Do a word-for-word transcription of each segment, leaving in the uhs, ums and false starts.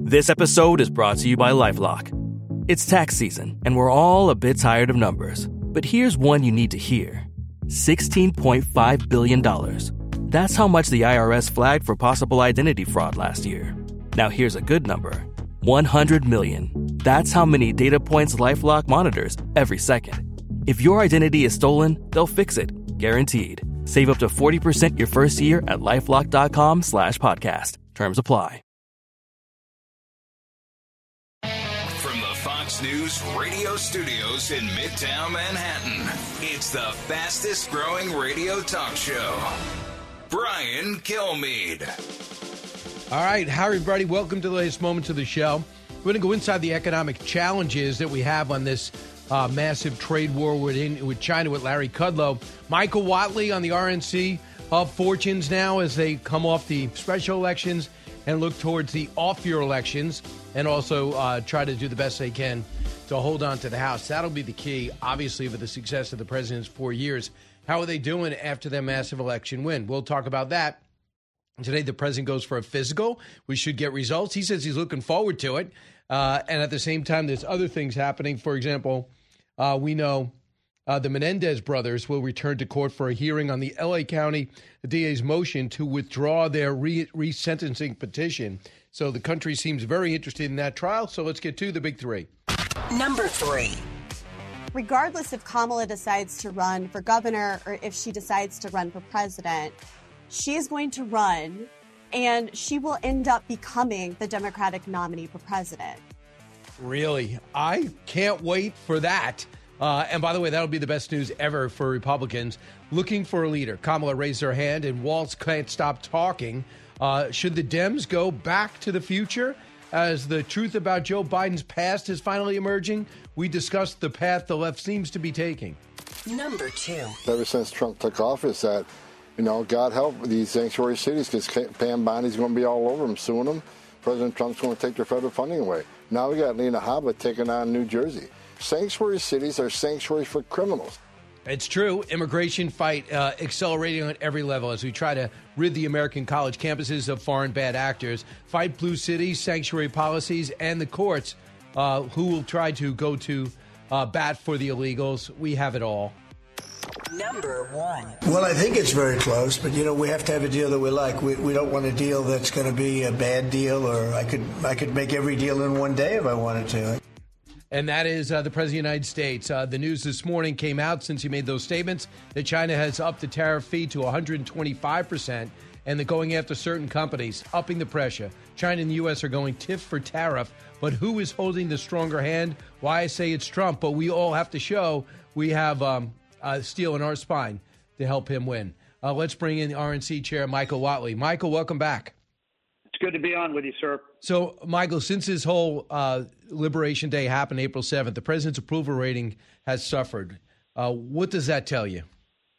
This episode is brought to you by LifeLock. It's tax season, and we're all a bit tired of numbers. But here's one you need to hear. sixteen point five billion dollars. That's how much the I R S flagged for possible identity fraud last year. Now here's a good number. one hundred million. That's how many data points LifeLock monitors every second. If your identity is stolen, they'll fix it. Guaranteed. Save up to forty percent your first year at LifeLock.com slash podcast. Terms apply. From the Fox News radio studios in Midtown Manhattan, it's the fastest growing radio talk show. Brian Kilmeade. All right, how everybody? Welcome to the latest moments of the show. We're going to go inside the economic challenges that we have on this uh, massive trade war with, in, with China with Larry Kudlow. Michael Whatley on the R N C of fortunes now as they come off the special elections and look towards the off-year elections and also uh, try to do the best they can to hold on to the House. That'll be the key, obviously, for the success of the president's four years. How are they doing after their massive election win? We'll talk about that. Today, the president goes for a physical. We should get results. He says he's looking forward to it. Uh, and at the same time, there's other things happening. For example, uh, we know uh, the Menendez brothers will return to court for a hearing on the L A County D A's motion to withdraw their re- resentencing petition. So the country seems very interested in that trial. So let's get to the big three. Number three. Regardless if Kamala decides to run for governor or if she decides to run for president, she is going to run, and she will end up becoming the Democratic nominee for president. Really? I can't wait for that. Uh, and by the way, that'll be the best news ever for Republicans. Looking for a leader. Kamala raised her hand, and Walz can't stop talking. Uh, should the Dems go back to the future as the truth about Joe Biden's past is finally emerging? We discussed the path the left seems to be taking. Number two. Ever since Trump took office, that You know, God help these sanctuary cities because Pam Bondi's going to be all over them, suing them. President Trump's going to take their federal funding away. Now we got Lena Habba taking on New Jersey. Sanctuary cities are sanctuaries for criminals. It's true. Immigration fight uh, accelerating on every level as we try to rid the American college campuses of foreign bad actors. Fight blue cities, sanctuary policies, and the courts uh, who will try to go to uh, bat for the illegals. We have it all. Number one. Well, I think it's very close, but, you know, we have to have a deal that we like. We, we don't want a deal that's going to be a bad deal, or I could I could make every deal in one day if I wanted to. And that is uh, the President of the United States. Uh, the news this morning came out since he made those statements that China has upped the tariff fee to one hundred twenty-five percent, and they're going after certain companies, upping the pressure. China and the U S are going tiff for tariff, but who is holding the stronger hand? Why I say it's Trump, but we all have to show we have um, uh, steel in our spine to help him win. Uh, let's bring in the R N C chair, Michael Whatley. Michael, welcome back. It's good to be on with you, sir. So, Michael, since this whole uh, Liberation Day happened April seventh, the president's approval rating has suffered. Uh, what does that tell you?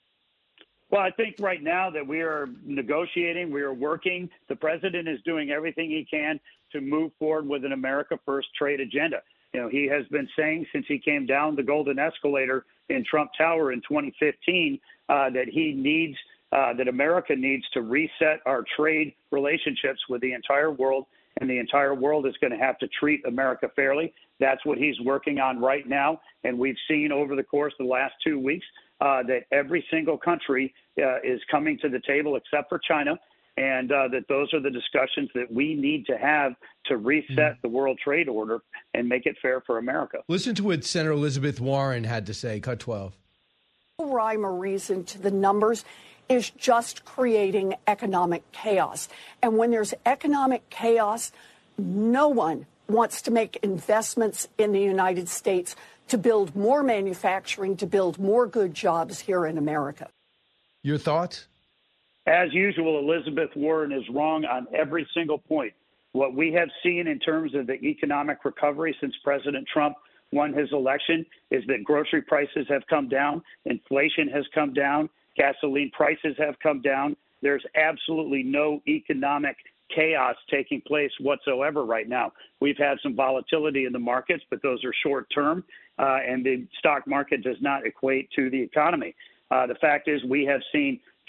Well, I think right now that we are negotiating, we are working. The president is doing everything he can to move forward with an America First trade agenda. You know, he has been saying since he came down the golden escalator in Trump Tower in twenty fifteen uh, that he needs Uh, that America needs to reset our trade relationships with the entire world, and the entire world is going to have to treat America fairly. That's what he's working on right now, and we've seen over the course of the last two weeks uh, that every single country uh, is coming to the table except for China, and uh, that those are the discussions that we need to have to reset the world trade order and make it fair for America. Listen to what Senator Elizabeth Warren had to say, cut twelve. Rhyme or reason to the numbers is just creating economic chaos. And when there's economic chaos, no one wants to make investments in the United States to build more manufacturing, to build more good jobs here in America. Your thoughts? As usual, Elizabeth Warren is wrong on every single point. What we have seen in terms of the economic recovery since President Trump won his election is that grocery prices have come down, inflation has come down, gasoline prices have come down. There's absolutely no economic chaos taking place whatsoever right now. We've had some volatility in the markets, but those are short term, uh, and the stock market does not equate to the economy. Uh, the fact is we have seen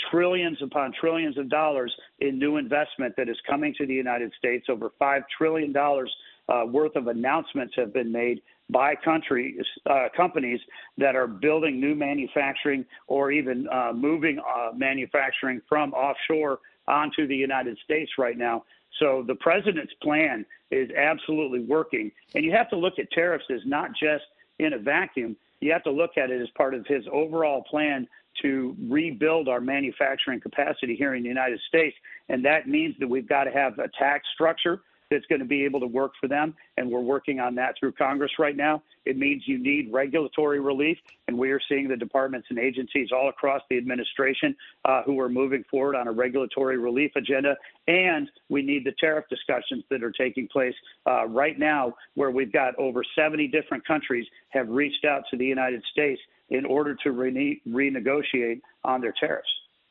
trillions upon trillions of dollars in new investment that is coming to the United States. Over five trillion dollars uh, worth of announcements have been made by countries, uh, companies that are building new manufacturing or even uh, moving uh, manufacturing from offshore onto the United States right now. So the president's plan is absolutely working. And you have to look at tariffs as not just in a vacuum. You have to look at it as part of his overall plan to rebuild our manufacturing capacity here in the United States. And that means that we've got to have a tax structure that's going to be able to work for them, and we're working on that through Congress right now. It means you need regulatory relief, and we are seeing the departments and agencies all across the administration uh, who are moving forward on a regulatory relief agenda, and we need the tariff discussions that are taking place uh, right now, where we've got over seventy different countries have reached out to the United States in order to rene- renegotiate on their tariffs.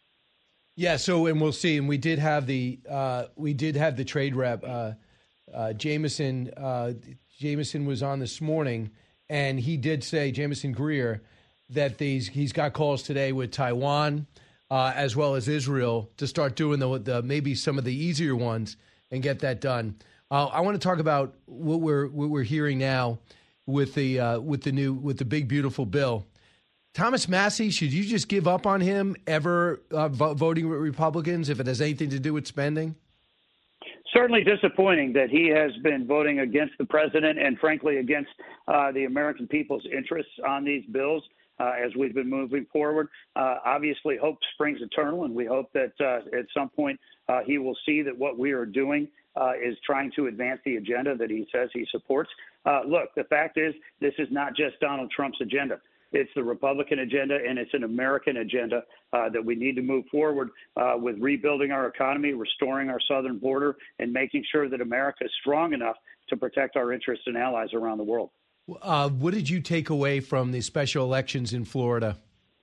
Yeah, so, and we'll see, and we did have the, uh, we did have the trade rep, uh, Uh, Jameson, uh, Jameson was on this morning, and he did say, Jameson Greer, that these, he's got calls today with Taiwan uh, as well as Israel to start doing the, the maybe some of the easier ones and get that done. Uh, I want to talk about what we're what we're hearing now with the uh, with the new with the big beautiful bill. Thomas Massie, should you just give up on him ever uh, vo- voting with Republicans if it has anything to do with spending? Certainly disappointing that he has been voting against the president and, frankly, against uh, the American people's interests on these bills uh, as we've been moving forward. Uh, obviously, hope springs eternal, and we hope that uh, at some point uh, he will see that what we are doing uh, is trying to advance the agenda that he says he supports. Uh, look, the fact is this is not just Donald Trump's agenda. It's the Republican agenda, and it's an American agenda uh, that we need to move forward uh, with rebuilding our economy, restoring our southern border, and making sure that America is strong enough to protect our interests and allies around the world. Uh, what did you take away from the special elections in Florida?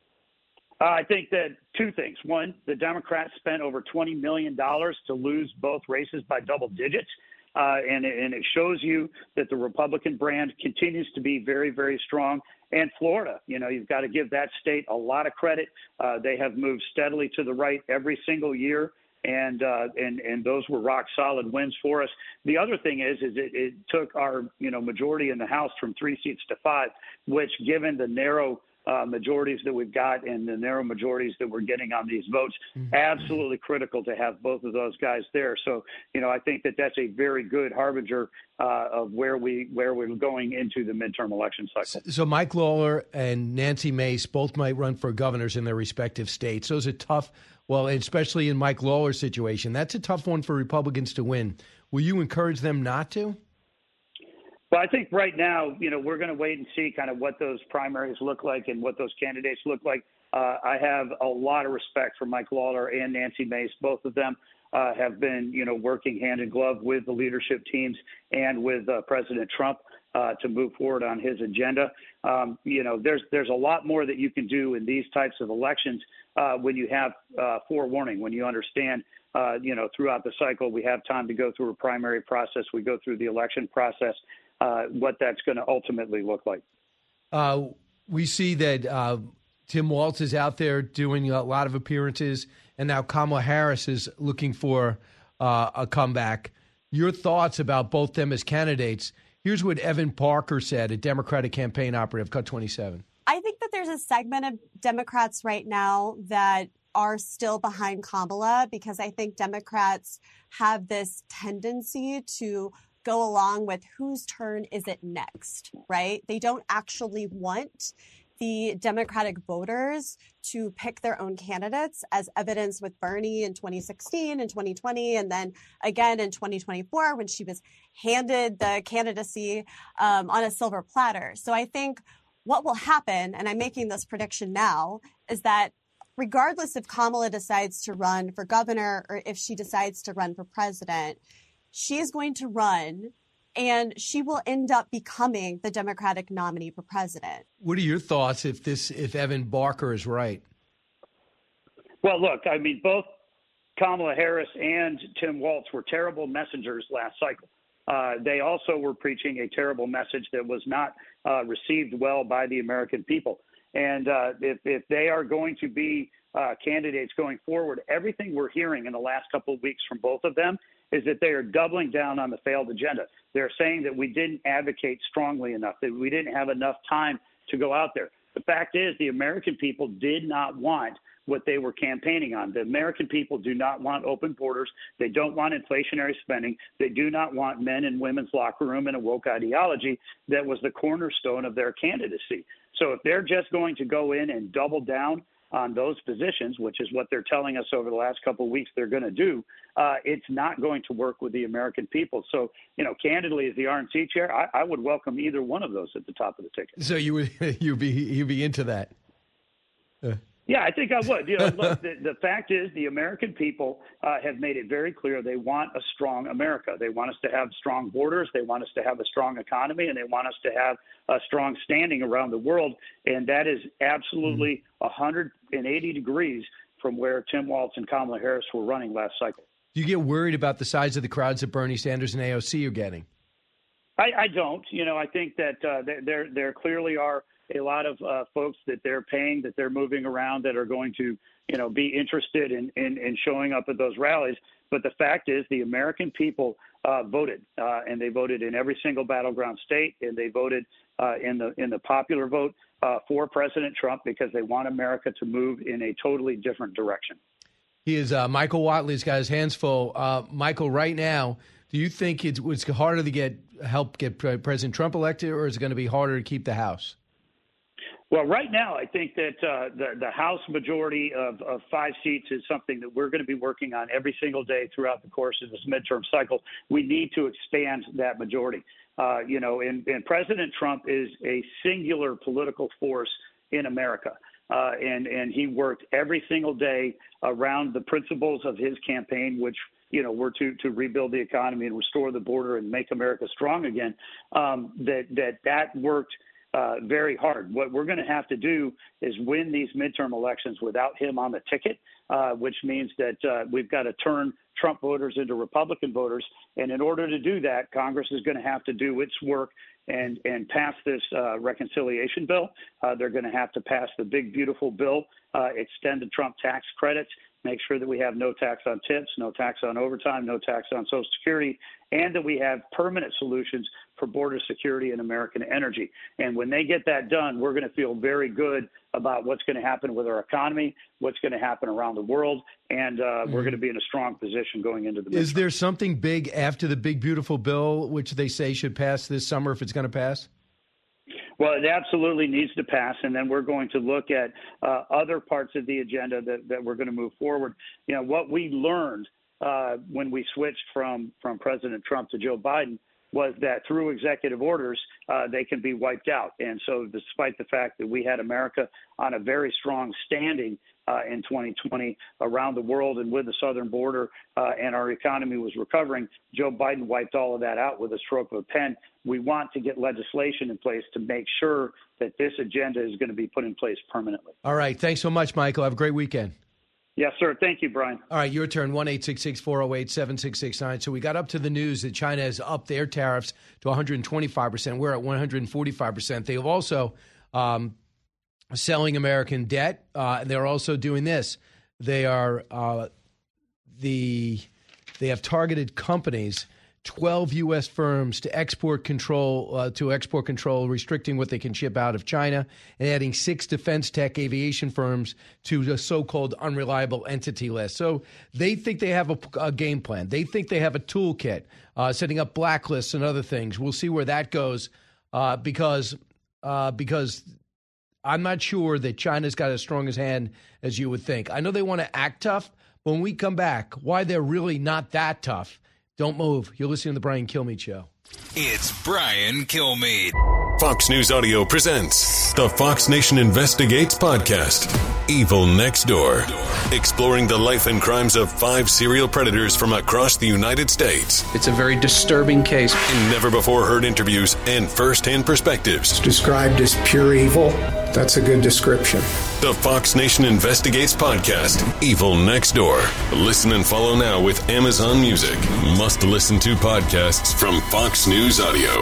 Uh, I think that two things. One, the Democrats spent over twenty million dollars to lose both races by double digits. Uh, and, and it shows you that the Republican brand continues to be very, very strong. And Florida, you know, you've got to give that state a lot of credit. Uh, they have moved steadily to the right every single year, and uh, and and those were rock solid wins for us. The other thing is, is it, it took our you know majority in the House from three seats to five, which, given the narrow Uh, majorities that we've got and the narrow majorities that we're getting on these votes, mm-hmm. absolutely critical to have both of those guys there. So, you know, I think that that's a very good harbinger uh, of where we where we're going into the midterm election cycle. So Mike Lawler and Nancy Mace both might run for governors in their respective states. Those are tough. Well, especially in Mike Lawler's situation, that's a tough one for Republicans to win. Will you encourage them not to? Well, I think right now, you know, we're going to wait and see kind of what those primaries look like and what those candidates look like. Uh, I have a lot of respect for Mike Lawler and Nancy Mace. Both of them uh, have been, you know, working hand in glove with the leadership teams and with uh, President Trump uh, to move forward on his agenda. Um, you know, there's there's a lot more that you can do in these types of elections uh, when you have uh, forewarning, when you understand, uh, you know, throughout the cycle, we have time to go through a primary process. We go through the election process. Uh, what that's going to ultimately look like. Uh, we see that uh, Tim Walz is out there doing a lot of appearances, and now Kamala Harris is looking for uh, a comeback. Your thoughts about both them as candidates? Here's what Evan Parker said, a Democratic campaign operative, Cut twenty-seven. I think that there's a segment of Democrats right now that are still behind Kamala because I think Democrats have this tendency to go along with whose turn is it next, right? They don't actually want the Democratic voters to pick their own candidates, as evidenced with Bernie in twenty sixteen and twenty twenty, and then again in twenty twenty-four when she was handed the candidacy um, on a silver platter. So I think what will happen, and I'm making this prediction now, is that regardless if Kamala decides to run for governor or if she decides to run for president, she is going to run, and she will end up becoming the Democratic nominee for president. What are your thoughts if this, if Evan Parker is right? Well, look, I mean, both Kamala Harris and Tim Walz were terrible messengers last cycle. Uh, they also were preaching a terrible message that was not uh, received well by the American people. And uh, if, if they are going to be uh, candidates going forward, everything we're hearing in the last couple of weeks from both of them is that they are doubling down on the failed agenda. They're saying that we didn't advocate strongly enough, that we didn't have enough time to go out there. The fact is the American people did not want what they were campaigning on. The American people do not want open borders. They don't want inflationary spending. They do not want men and women's locker room and a woke ideology that was the cornerstone of their candidacy. So if they're just going to go in and double down on those positions, which is what they're telling us over the last couple of weeks they're going to do, uh, it's not going to work with the American people. So, you know, candidly, as the R N C chair, I, I would welcome either one of those at the top of the ticket. So you would you'd be you'd be into that? Uh. Yeah, I think I would. You know, look, the, the fact is the American people uh, have made it very clear they want a strong America. They want us to have strong borders. They want us to have a strong economy, and they want us to have a strong standing around the world. And that is absolutely one hundred eighty degrees from where Tim Walz and Kamala Harris were running last cycle. Do you get worried about the size of the crowds that Bernie Sanders and A O C are getting? I, I don't. You know, I think that uh, there there clearly are a lot of uh, folks that they're paying, that they're moving around, that are going to, you know, be interested in, in, in showing up at those rallies. But the fact is the American people uh, voted, uh, and they voted in every single battleground state, and they voted uh, in the in the popular vote uh, for President Trump because they want America to move in a totally different direction. He is uh, Michael Whatley. He's got his hands full. Uh, Michael, right now, do you think it's, it's harder to get help get President Trump elected, or is it going to be harder to keep the House? Well, right now, I think that uh, the, the House majority of, of five seats is something that we're going to be working on every single day throughout the course of this midterm cycle. We need to expand that majority. Uh, you know, and, and President Trump is a singular political force in America. Uh, and, and he worked every single day around the principles of his campaign, which, you know, were to, to rebuild the economy and restore the border and make America strong again, um, that, that that worked Uh, very hard. What we're going to have to do is win these midterm elections without him on the ticket, uh, which means that uh, we've got to turn Trump voters into Republican voters. And in order to do that, Congress is going to have to do its work and, and pass this uh, reconciliation bill. Uh, they're going to have to pass the big, beautiful bill, uh, extend the Trump tax credits, make sure that we have no tax on tips, no tax on overtime, no tax on Social Security, and that we have permanent solutions for border security and American energy. And when they get that done, we're going to feel very good about what's going to happen with our economy, what's going to happen around the world, and uh, mm-hmm. we're going to be in a strong position going into the midterm. Is there something big after the big, beautiful bill, which they say should pass this summer if it's going to pass? Well, it absolutely needs to pass, and then we're going to look at uh, other parts of the agenda that, that we're going to move forward. You know, what we learned uh, when we switched from, from President Trump to Joe Biden was that through executive orders, uh, they can be wiped out. And so despite the fact that we had America on a very strong standing uh, in twenty twenty around the world and with the southern border uh, and our economy was recovering, Joe Biden wiped all of that out with a stroke of a pen. We want to get legislation in place to make sure that this agenda is going to be put in place permanently. All right. Thanks so much, Michael. Have a great weekend. Yes, sir. Thank you, Brian. All right, your turn, one eight six six, four oh eight, seven six six nine. So we got up to the news that China has upped their tariffs to one hundred twenty-five percent. We're at one hundred forty-five percent. They have also um, selling American debt. Uh, and they're also doing this. They are uh, the they have targeted companies, twelve U S firms to export control uh, to export control, restricting what they can ship out of China, and adding six defense tech aviation firms to the so-called unreliable entity list. So they think they have a, a game plan. They think they have a toolkit, uh, setting up blacklists and other things. We'll see where that goes, uh, because uh, because I'm not sure that China's got as strong a hand as you would think. I know they want to act tough, but when we come back, why they're really not that tough. Don't move. You're listening to the Brian Kilmeade Show. It's Brian Kilmeade. Fox News Audio presents the Fox Nation Investigates podcast, Evil Next Door, exploring the life and crimes of five serial predators from across the United States. It's a very disturbing case. In never-before-heard interviews and first-hand perspectives. It's described as pure evil. That's a good description. The Fox Nation Investigates podcast, Evil Next Door. Listen and follow now with Amazon Music. Must-listen-to podcasts from Fox News Audio.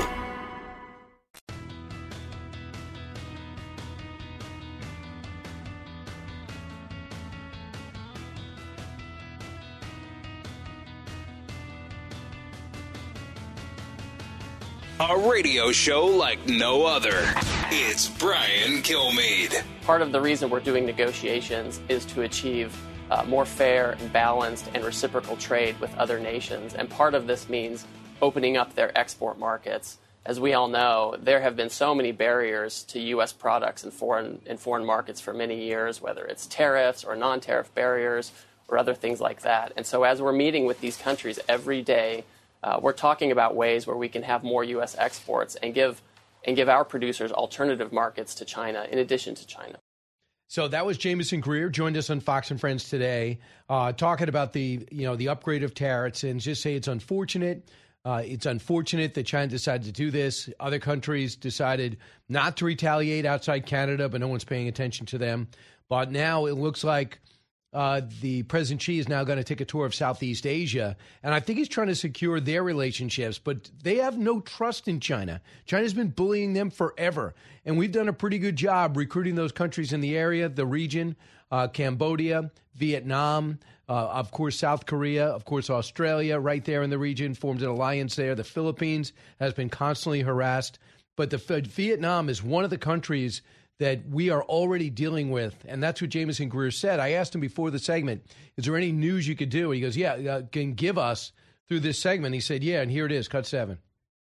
A radio show like no other. It's Brian Kilmeade. Part of the reason we're doing negotiations is to achieve uh, more fair and balanced and reciprocal trade with other nations. And part of this means opening up their export markets. As we all know, there have been so many barriers to U S products in foreign in foreign markets for many years, whether it's tariffs or non-tariff barriers or other things like that. And so as we're meeting with these countries every day, uh, we're talking about ways where we can have more U S exports and give and give our producers alternative markets to China in addition to China. So that was Jamieson Greer, joined us on Fox and Friends today, uh, talking about the, you know, the upgrade of tariffs, and just say it's unfortunate. Uh, it's unfortunate that China decided to do this. Other countries decided not to retaliate outside Canada, but no one's paying attention to them. But now it looks like uh, the President Xi is now going to take a tour of Southeast Asia. And I think he's trying to secure their relationships, but they have no trust in China. China's been bullying them forever. And we've done a pretty good job recruiting those countries in the area, the region, uh, Cambodia, Vietnam, uh, of course, South Korea, of course, Australia, right there in the region, forms an alliance there. The Philippines has been constantly harassed. But the Vietnam is one of the countries that we are already dealing with. And that's what Jamieson Greer said. I asked him before the segment, is there any news you could do? And he goes, yeah, uh, can give us through this segment. He said, yeah, and here it is, cut seven.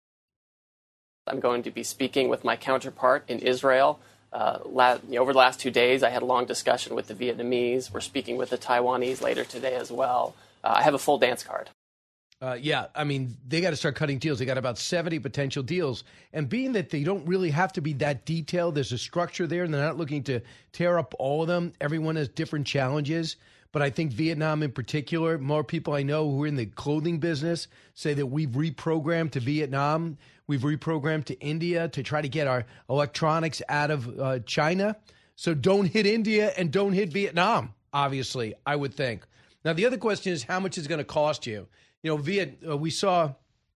I'm going to be speaking with my counterpart in Israel. Uh, la- you know, over the last two days, I had a long discussion with the Vietnamese. We're speaking with the Taiwanese later today as well. Uh, I have a full dance card. Uh, yeah, I mean, they got to start cutting deals. They got about seventy potential deals. And being that they don't really have to be that detailed, there's a structure there, and they're not looking to tear up all of them. Everyone has different challenges. But I think Vietnam in particular, more people I know who are in the clothing business say that we've reprogrammed to Vietnam. We've reprogrammed to India to try to get our electronics out of uh, China. So don't hit India and don't hit Vietnam, obviously, I would think. Now, the other question is how much is it going to cost you? You know, Viet, uh, we saw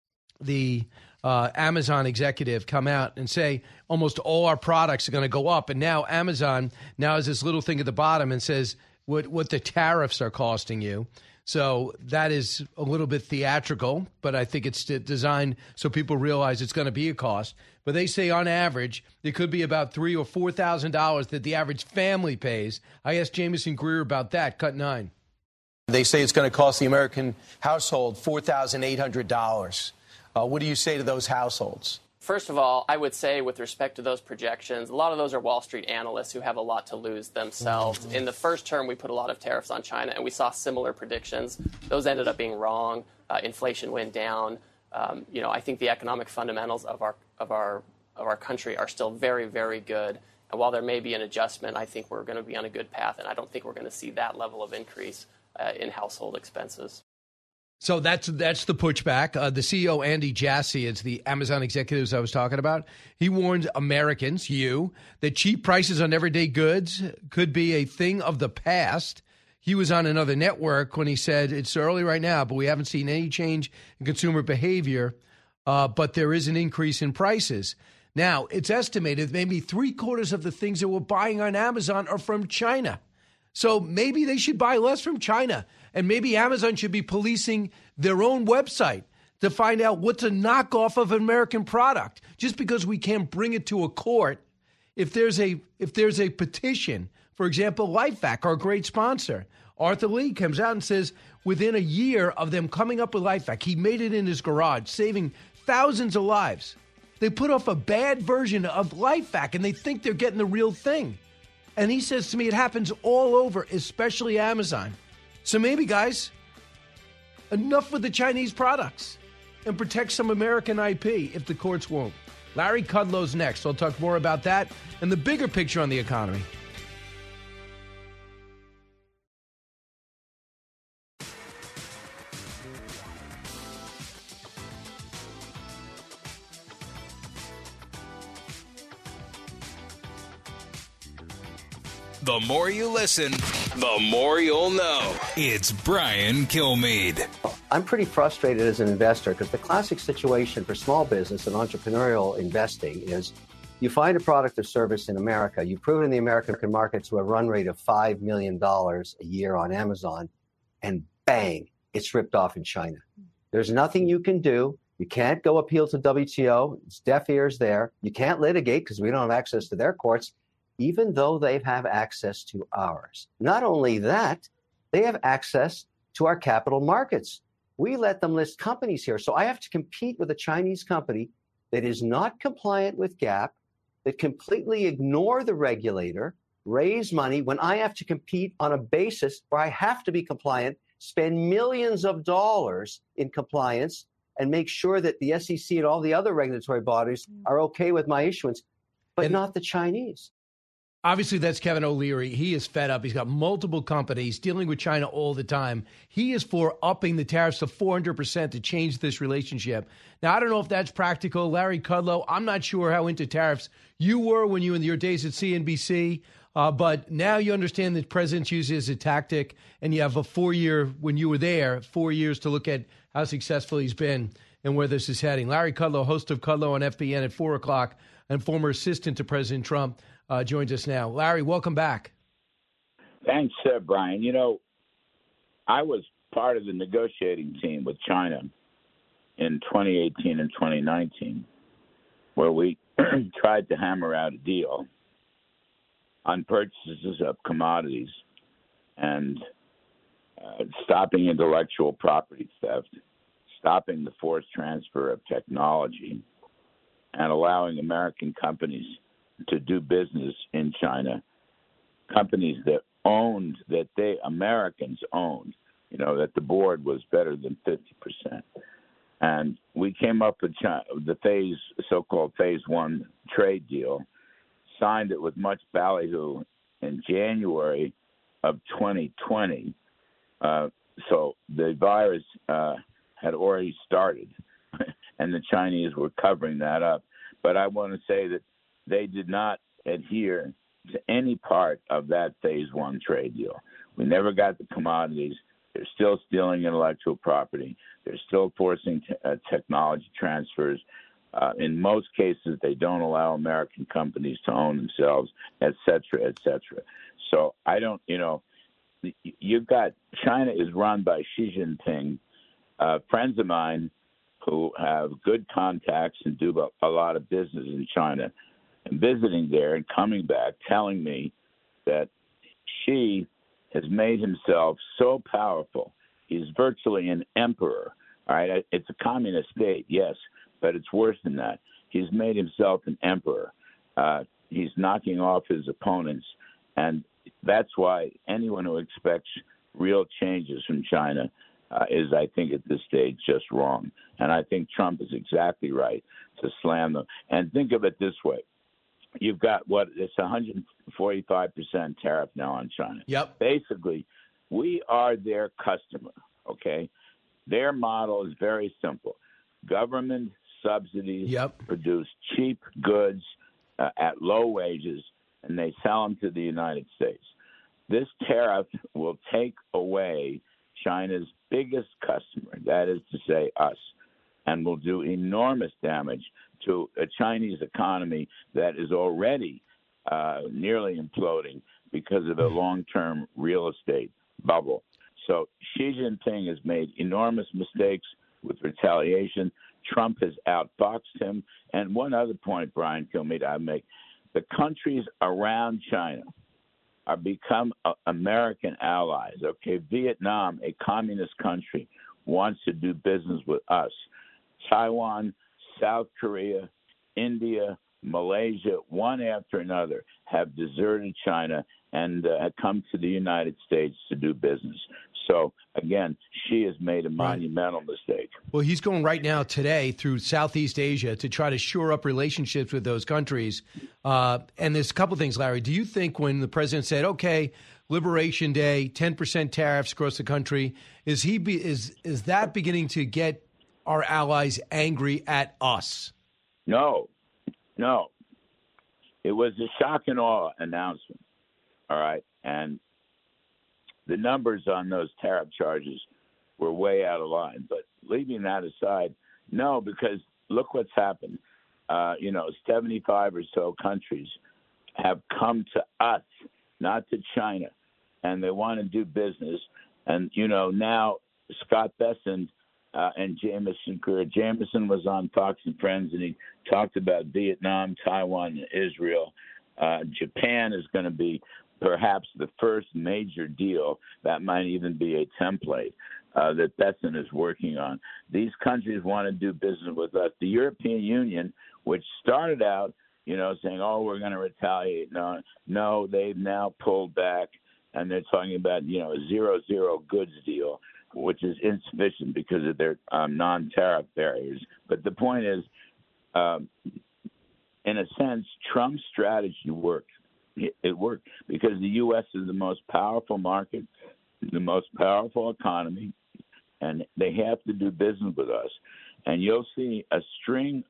the uh, Amazon executive come out and say almost all our products are going to go up. And now Amazon now has this little thing at the bottom and says what, what the tariffs are costing you. So that is a little bit theatrical, but I think it's designed so people realize it's going to be a cost. But they say on average, it could be about three or four thousand dollars that the average family pays. I asked Jamieson Greer about that. Cut nine. They say it's going to cost the American household four thousand eight hundred dollars. Uh, what do you say to those households? First of all, I would say with respect to those projections, a lot of those are Wall Street analysts who have a lot to lose themselves. Mm-hmm. In the first term, we put a lot of tariffs on China, and we saw similar predictions. Those ended up being wrong. Uh, inflation went down. Um, you know, I think the economic fundamentals of our of our of our country are still very, very good. And while there may be an adjustment, I think we're going to be on a good path, and I don't think we're going to see that level of increase uh, in household expenses. So that's that's the pushback. Uh, the C E O, Andy Jassy, is the Amazon executives I was talking about. He warned Americans, you, that cheap prices on everyday goods could be a thing of the past. He was on another network when he said, it's early right now, but we haven't seen any change in consumer behavior, uh, but there is an increase in prices. Now, it's estimated maybe three quarters of the things that we're buying on Amazon are from China. So maybe they should buy less from China. And maybe Amazon should be policing their own website to find out what's a knockoff of an American product. Just because we can't bring it to a court, if there's a if there's a petition, for example, LifeVac, our great sponsor, Arthur Lee comes out and says within a year of them coming up with LifeVac, he made it in his garage, saving thousands of lives. They put off a bad version of LifeVac, and they think they're getting the real thing. And he says to me, it happens all over, especially Amazon. So maybe, guys, enough with the Chinese products and protect some American I P if the courts won't. Larry Kudlow's next. I'll talk more about that and the bigger picture on the economy. The more you listen, the more you'll know. It's Brian Kilmeade. I'm pretty frustrated as an investor because the classic situation for small business and entrepreneurial investing is you find a product or service in America, you prove it in the American market to a run rate of five million dollars a year on Amazon, and bang, it's ripped off in China. There's nothing you can do. You can't go appeal to W T O. It's deaf ears there. You can't litigate because we don't have access to their courts, even though they have access to ours. Not only that, they have access to our capital markets. We let them list companies here. So I have to compete with a Chinese company that is not compliant with GAAP, that completely ignore the regulator, raise money when I have to compete on a basis where I have to be compliant, spend millions of dollars in compliance, and make sure that the S E C and all the other regulatory bodies are okay with my issuance, but and not the Chinese. Obviously, that's Kevin O'Leary. He is fed up. He's got multiple companies dealing with China all the time. He is for upping the tariffs to four hundred percent to change this relationship. Now, I don't know if that's practical. Larry Kudlow, I'm not sure how into tariffs you were when you were in your days at C N B C, uh, but now you understand that presidents use it as a tactic, and you have a four-year, when you were there, four years to look at how successful he's been and where this is heading. Larry Kudlow, host of Kudlow on F B N at four o'clock, and former assistant to President Trump, Uh, joins us now. Larry, welcome back. Thanks, uh, Brian. You know, I was part of the negotiating team with China in twenty eighteen and twenty nineteen, where we tried to hammer out a deal on purchases of commodities and uh, stopping intellectual property theft, stopping the forced transfer of technology, and allowing American companies to do business in China, companies that owned, that they, Americans owned, you know, that the board was better than fifty percent. And we came up with China, the phase, so-called phase one trade deal, signed it with much ballyhoo in January of twenty twenty. Uh, so the virus uh, had already started, and the Chinese were covering that up. But I want to say that they did not adhere to any part of that phase one trade deal. We never got the commodities. They're still stealing intellectual property. They're still forcing t- uh, technology transfers. Uh, in most cases, they don't allow American companies to own themselves, et cetera, et cetera. So I don't, you know, you've got, China is run by Xi Jinping. Uh, friends of mine who have good contacts and do a lot of business in China, and visiting there and coming back, telling me that Xi has made himself so powerful. He's virtually an emperor. All right, it's a communist state, yes, but it's worse than that. He's made himself an emperor. Uh, he's knocking off his opponents, and that's why anyone who expects real changes from China uh, is, I think, at this stage just wrong. And I think Trump is exactly right to slam them. And think of it this way. You've got what it's one hundred forty-five percent tariff now on China. Yep. Basically, we are their customer. Okay, their model is very simple: government subsidies yep. produce cheap goods uh, at low wages, and they sell them to the United States. This tariff will take away China's biggest customer, that is to say, us, and will do enormous damage to a Chinese economy that is already uh, nearly imploding because of a long-term real estate bubble. So Xi Jinping has made enormous mistakes with retaliation. Trump has outfoxed him. And one other point, Brian Kilmeade, I make, the countries around China are become uh, American allies. Okay, Vietnam, a communist country, wants to do business with us. Taiwan, South Korea, India, Malaysia, one after another, have deserted China and uh, have come to the United States to do business. So, again, Xi has made a monumental mistake. Well, he's going right now today through Southeast Asia to try to shore up relationships with those countries. Uh, and there's a couple things, Larry. Do you think when the president said, okay, Liberation Day, ten percent tariffs across the country, is he be, is is that beginning to get our allies angry at us? No, no. It was a shock and awe announcement, all right? And the numbers on those tariff charges were way out of line. But leaving that aside, no, because look what's happened. Uh, you know, seventy-five or so countries have come to us, not to China, and they want to do business. And, you know, now Scott Bessent uh, and Jameson career. Jameson was on Fox and Friends, and he talked about Vietnam, Taiwan, and Israel. Uh, Japan is going to be perhaps the first major deal that might even be a template uh, that Bessent is working on. These countries want to do business with us. The European Union, which started out, you know, saying, oh, we're going to retaliate. No, no, they've now pulled back, and they're talking about, you know, a zero-zero goods deal, which is insufficient because of their um, non-tariff barriers. But the point is, um, in a sense, Trump's strategy worked. It, it worked because the U S is the most powerful market, the most powerful economy, and they have to do business with us. And you'll see a string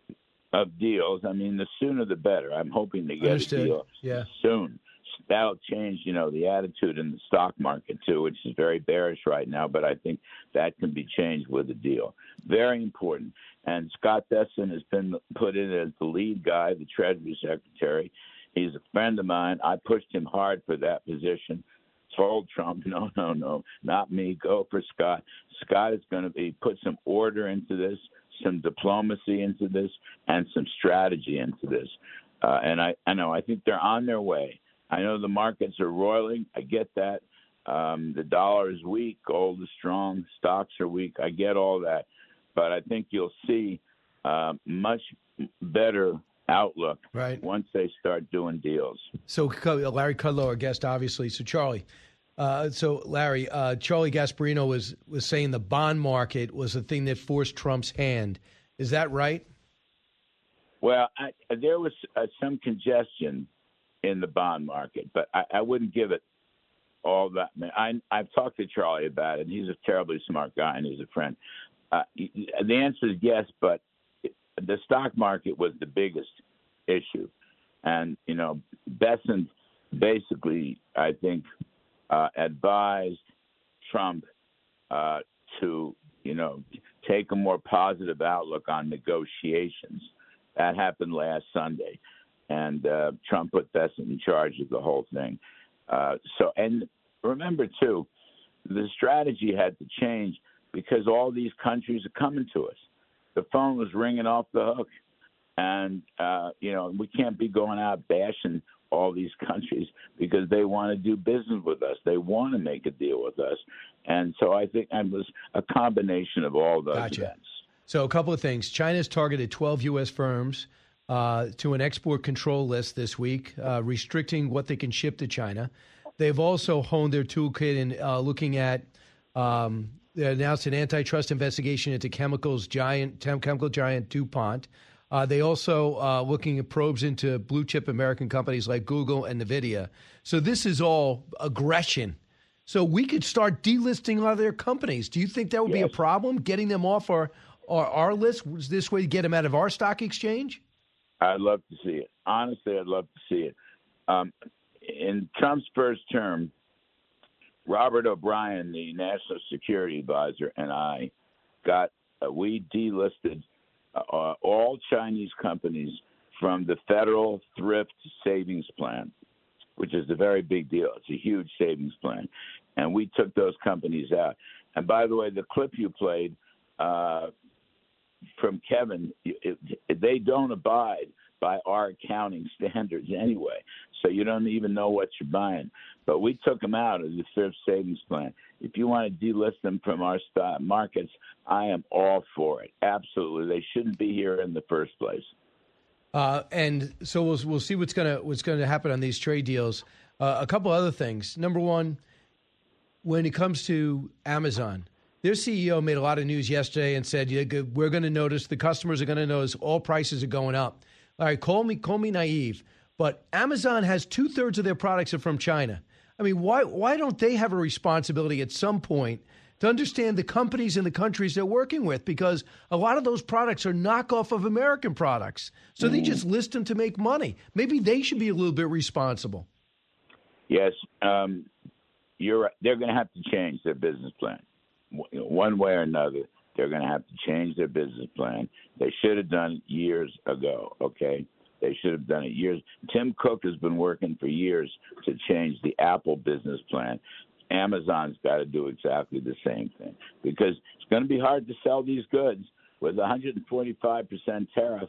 of deals. I mean, the sooner the better. I'm hoping to get Understood. a deal yeah. soon. That'll change, you know, the attitude in the stock market, too, which is very bearish right now, but I think that can be changed with a deal. Very important. And Scott Bessent has been put in as the lead guy, the Treasury Secretary. He's a friend of mine. I pushed him hard for that position. Told Trump, no, no, no, not me. Go for Scott. Scott is going to be put some order into this, some diplomacy into this, and some strategy into this. Uh, and I, I know, I think they're on their way. I know the markets are roiling. I get that. Um, the dollar is weak. Gold is strong. Stocks are weak. I get all that. But I think you'll see uh, much better outlook right. once they start doing deals. So Larry Kudlow, our guest, obviously. So Charlie, uh, so Larry, uh, Charlie Gasparino was, was saying the bond market was the thing that forced Trump's hand. Is that right? Well, I, there was uh, some congestion in the bond market, but I, I wouldn't give it all that. I, I've talked to Charlie about it, and he's a terribly smart guy, and he's a friend. Uh, the answer is yes, but the stock market was the biggest issue. And, you know, Bessent basically, I think, uh, advised Trump uh, to, you know, take a more positive outlook on negotiations. That happened last Sunday. And uh, Trump put Bessent in charge of the whole thing. Uh, so, and remember, too, the strategy had to change because all these countries are coming to us. The phone was ringing off the hook. And, uh, you know, we can't be going out bashing all these countries because they want to do business with us. They want to make a deal with us. And so I think it was a combination of all those Gotcha. events. So a couple of things. China's targeted twelve U S firms uh, to an export control list this week, uh, restricting what they can ship to China. They've also honed their toolkit in uh, looking at um, they announced an antitrust investigation into chemicals giant, chemical giant DuPont. Uh, they also uh, looking at probes into blue chip American companies like Google and NVIDIA. So this is all aggression. So we could start delisting a lot of their companies. Do you think that would yes. be a problem, getting them off our, our, our list? Was this way to get them out of our stock exchange? I'd love to see it. Honestly, I'd love to see it. Um, in Trump's first term, Robert O'Brien, the National Security Advisor, and I got, uh, we delisted uh, all Chinese companies from the Federal Thrift Savings Plan, which is a very big deal. It's a huge savings plan. And we took those companies out. And by the way, the clip you played uh, from Kevin, it, it, they don't abide by our accounting standards anyway. So you don't even know what you're buying. But we took them out of the thrift savings plan. If you want to delist them from our stock markets, I am all for it. Absolutely. They shouldn't be here in the first place. Uh, and so we'll we'll see what's gonna what's gonna happen on these trade deals. Uh, a couple other things. Number one, when it comes to Amazon, their C E O made a lot of news yesterday and said, yeah, we're going to notice, the customers are going to notice all prices are going up. All right, call me call me naive, but Amazon has two thirds of their products are from China. I mean, why why don't they have a responsibility at some point to understand the companies and the countries they're working with? Because a lot of those products are knockoff of American products. So they just list them to make money. Maybe they should be a little bit responsible. Yes, um, you're right. They're going to have to change their business plan. One way or another, they're going to have to change their business plan. They should have done it years ago, okay? They should have done it years. Tim Cook has been working for years to change the Apple business plan. Amazon's got to do exactly the same thing, because it's going to be hard to sell these goods with one hundred forty-five percent tariff.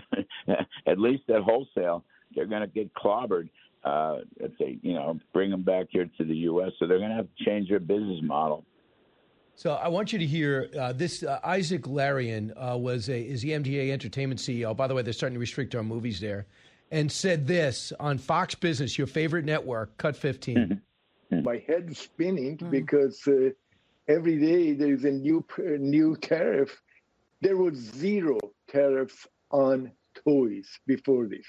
At least at wholesale, they're going to get clobbered uh, if they, you know, bring them back here to the U S. So they're going to have to change their business model. So I want you to hear uh, this. Uh, Isaac Larian uh, was a is the M G A Entertainment C E O. By the way, they're starting to restrict our movies there, and said this on Fox Business, your favorite network, Cut fifteen. My head is spinning mm. because uh, every day there is a new uh, new tariff. There was zero tariffs on toys before this,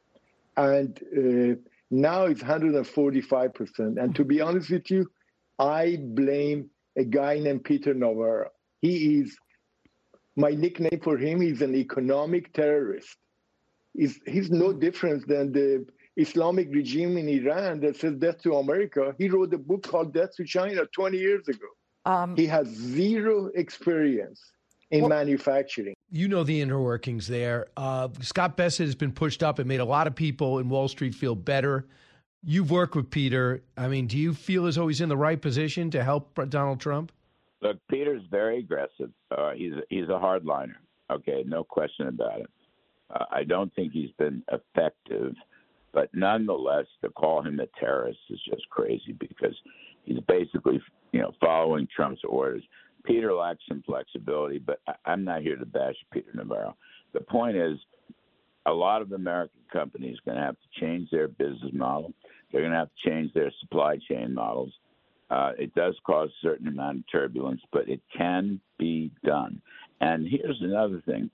and uh, now it's one hundred forty-five percent. And to be honest with you, I blame a guy named Peter Navarro. He is, my nickname for him is an economic terrorist. He's, he's no different than the Islamic regime in Iran that says death to America. He wrote a book called Death to China twenty years ago. Um, he has zero experience in well, manufacturing. You know the inner workings there. Uh, Scott Bessent has been pushed up and made a lot of people in Wall Street feel better. You've worked with Peter. I mean, do you feel as though he's in the right position to help Donald Trump? Look, Peter's very aggressive. Uh, he's he's a hardliner. Okay, no question about it. Uh, I don't think he's been effective, but nonetheless, to call him a terrorist is just crazy, because he's basically, you know, following Trump's orders. Peter lacks some flexibility, but I, I'm not here to bash Peter Navarro. The point is, a lot of American companies are going to have to change their business model. They're going to have to change their supply chain models. Uh, it does cause a certain amount of turbulence, but it can be done. And here's another thing.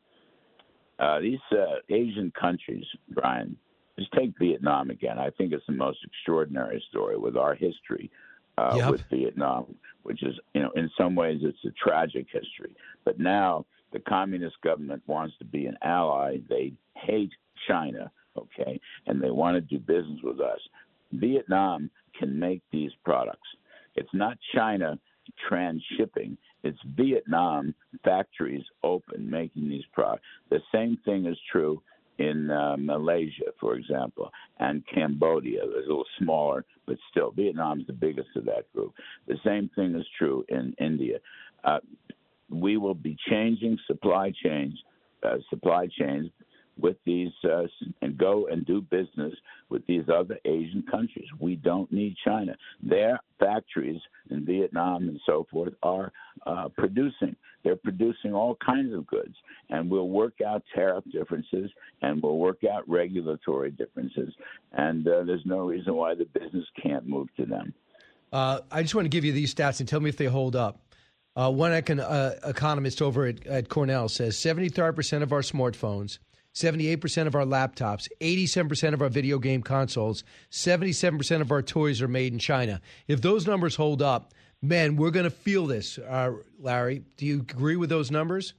Uh, these uh, Asian countries, Brian, just take Vietnam again. I think it's the most extraordinary story with our history uh, yep. with Vietnam, which is, you know, in some ways it's a tragic history. But now the communist government wants to be an ally. They hate China, okay, and they want to do business with us. Vietnam can make these products. It's not China transshipping. It's Vietnam factories open making these products. The same thing is true in uh, Malaysia, for example, and Cambodia. It's a little smaller, but still, Vietnam's the biggest of that group. The same thing is true in India. Uh, we will be changing supply chains, uh, supply chains with these, uh, and go and do business with these other Asian countries. We don't need China. Their factories in Vietnam and so forth are uh, producing. They're producing all kinds of goods, and we'll work out tariff differences, and we'll work out regulatory differences, and uh, there's no reason why the business can't move to them. Uh, I just want to give you these stats and tell me if they hold up. Uh, one econ- uh, economist over at, at Cornell says seventy-three percent of our smartphones, seventy-eight percent of our laptops, eighty-seven percent of our video game consoles, seventy-seven percent of our toys are made in China. If those numbers hold up, man, we're going to feel this. Uh, Larry, do you agree with those numbers?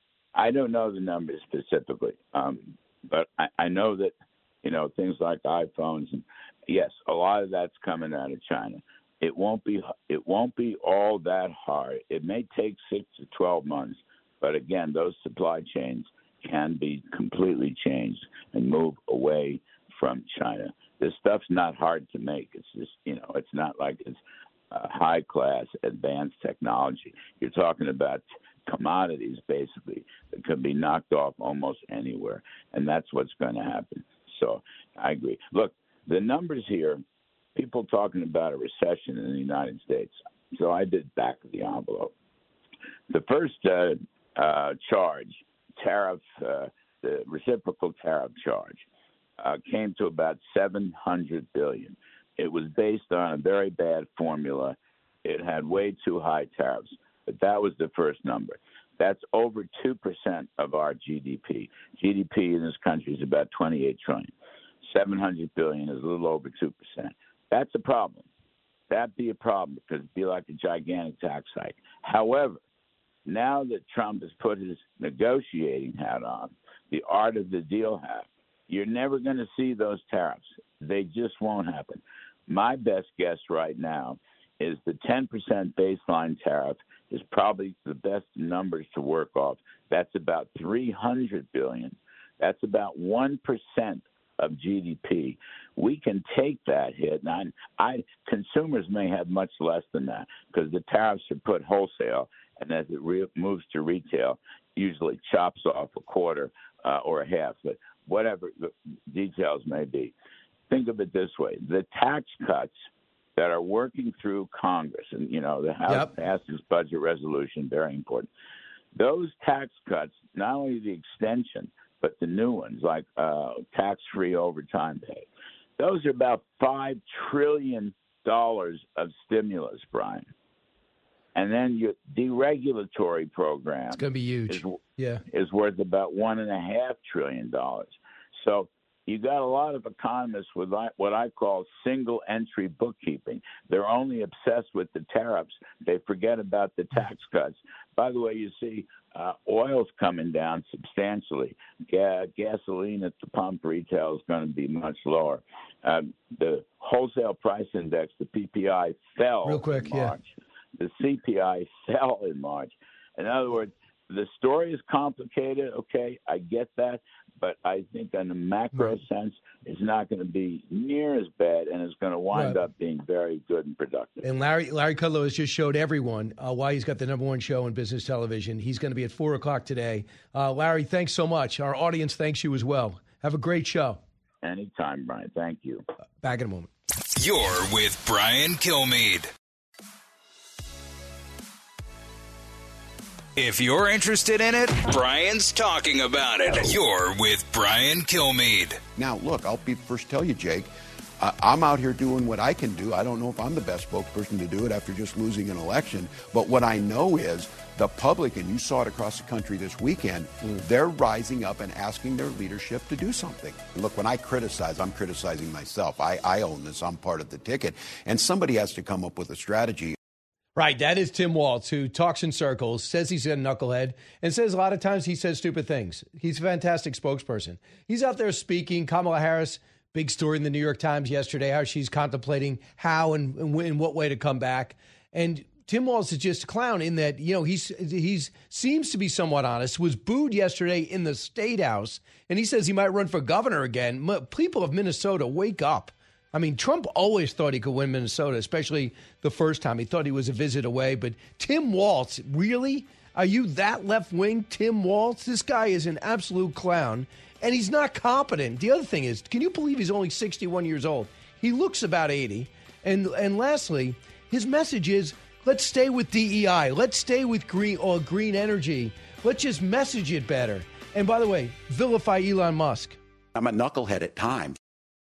I don't know the numbers specifically, um, but I, I know that, you know, things like iPhones, and yes, a lot of that's coming out of China. It won't be it won't be all that hard. It may take six to twelve months, but again, those supply chains can be completely changed and move away from China. This stuff's not hard to make. It's just, you know, it's not like it's uh, high-class advanced technology. You're talking about commodities, basically, that can be knocked off almost anywhere, and that's what's going to happen. So I agree. Look, the numbers here, people talking about a recession in the United States. So I did back of the envelope. The first uh, uh, charge, tariff, uh, the reciprocal tariff charge, uh, came to about seven hundred billion dollars. It was based on a very bad formula. It had way too high tariffs, but that was the first number. That's over two percent of our G D P. G D P in this country is about twenty-eight trillion dollars. seven hundred billion dollars is a little over two percent. That's a problem. That'd be a problem because it'd be like a gigantic tax hike. However, now that Trump has put his negotiating hat on, the art of the deal hat, you're never going to see those tariffs. They just won't happen. My best guess right now is the ten percent baseline tariff is probably the best numbers to work off. That's about three hundred billion dollars. That's about one percent of G D P. We can take that hit. Now, I, consumers may have much less than that because the tariffs are put wholesale, and as it re- moves to retail, usually chops off a quarter uh, or a half, but whatever the details may be. Think of it this way. The tax cuts that are working through Congress, and, you know, the House Yep. passed its budget resolution, very important. Those tax cuts, not only the extension, but the new ones, like uh, tax-free overtime pay, those are about five trillion dollars of stimulus, Brian. And then your deregulatory program It's going to be huge. is, yeah. is worth about one and a half trillion dollars. So you got a lot of economists with what I call single entry bookkeeping. They're only obsessed with the tariffs. They forget about the tax cuts. By the way, you see uh, oil's coming down substantially. Ga- gasoline at the pump retail is going to be much lower. Uh, the wholesale price index, the P P I, fell Real quick, in March. Yeah. The C P I fell in March. In other words, the story is complicated, okay, I get that, but I think in a macro right. sense, it's not going to be near as bad, and it's going to wind right. up being very good and productive. And Larry Larry Kudlow has just showed everyone uh, why he's got the number one show in business television. He's going to be at four o'clock today. Uh, Larry, thanks so much. Our audience thanks you as well. Have a great show. Anytime, Brian. Thank you. Uh, back in a moment. You're with Brian Kilmeade. If you're interested in it, Brian's talking about it. You're with Brian Kilmeade. Now, look, I'll be the first to tell you, Jake, uh, I'm out here doing what I can do. I don't know if I'm the best spokesperson to do it after just losing an election. But what I know is the public, and you saw it across the country this weekend, mm. they're rising up and asking their leadership to do something. And look, when I criticize, I'm criticizing myself. I, I own this. I'm part of the ticket. And somebody has to come up with a strategy. Right, that is Tim Walz, who talks in circles, says he's a knucklehead, and says a lot of times he says stupid things. He's a fantastic spokesperson. He's out there speaking. Kamala Harris, big story in the New York Times yesterday, how she's contemplating how and in what way to come back. And Tim Walz is just a clown in that, you know, he's he's seems to be somewhat honest, was booed yesterday in the State House, and he says he might run for governor again. People of Minnesota, wake up. I mean, Trump always thought he could win Minnesota, especially the first time. He thought he was a visit away. But Tim Walz, really? Are you that left-wing, Tim Walz? This guy is an absolute clown, and he's not competent. The other thing is, can you believe he's only sixty-one years old? He looks about eighty. And and lastly, his message is, let's stay with D E I. Let's stay with green or green energy. Let's just message it better. And by the way, vilify Elon Musk. I'm a knucklehead at times.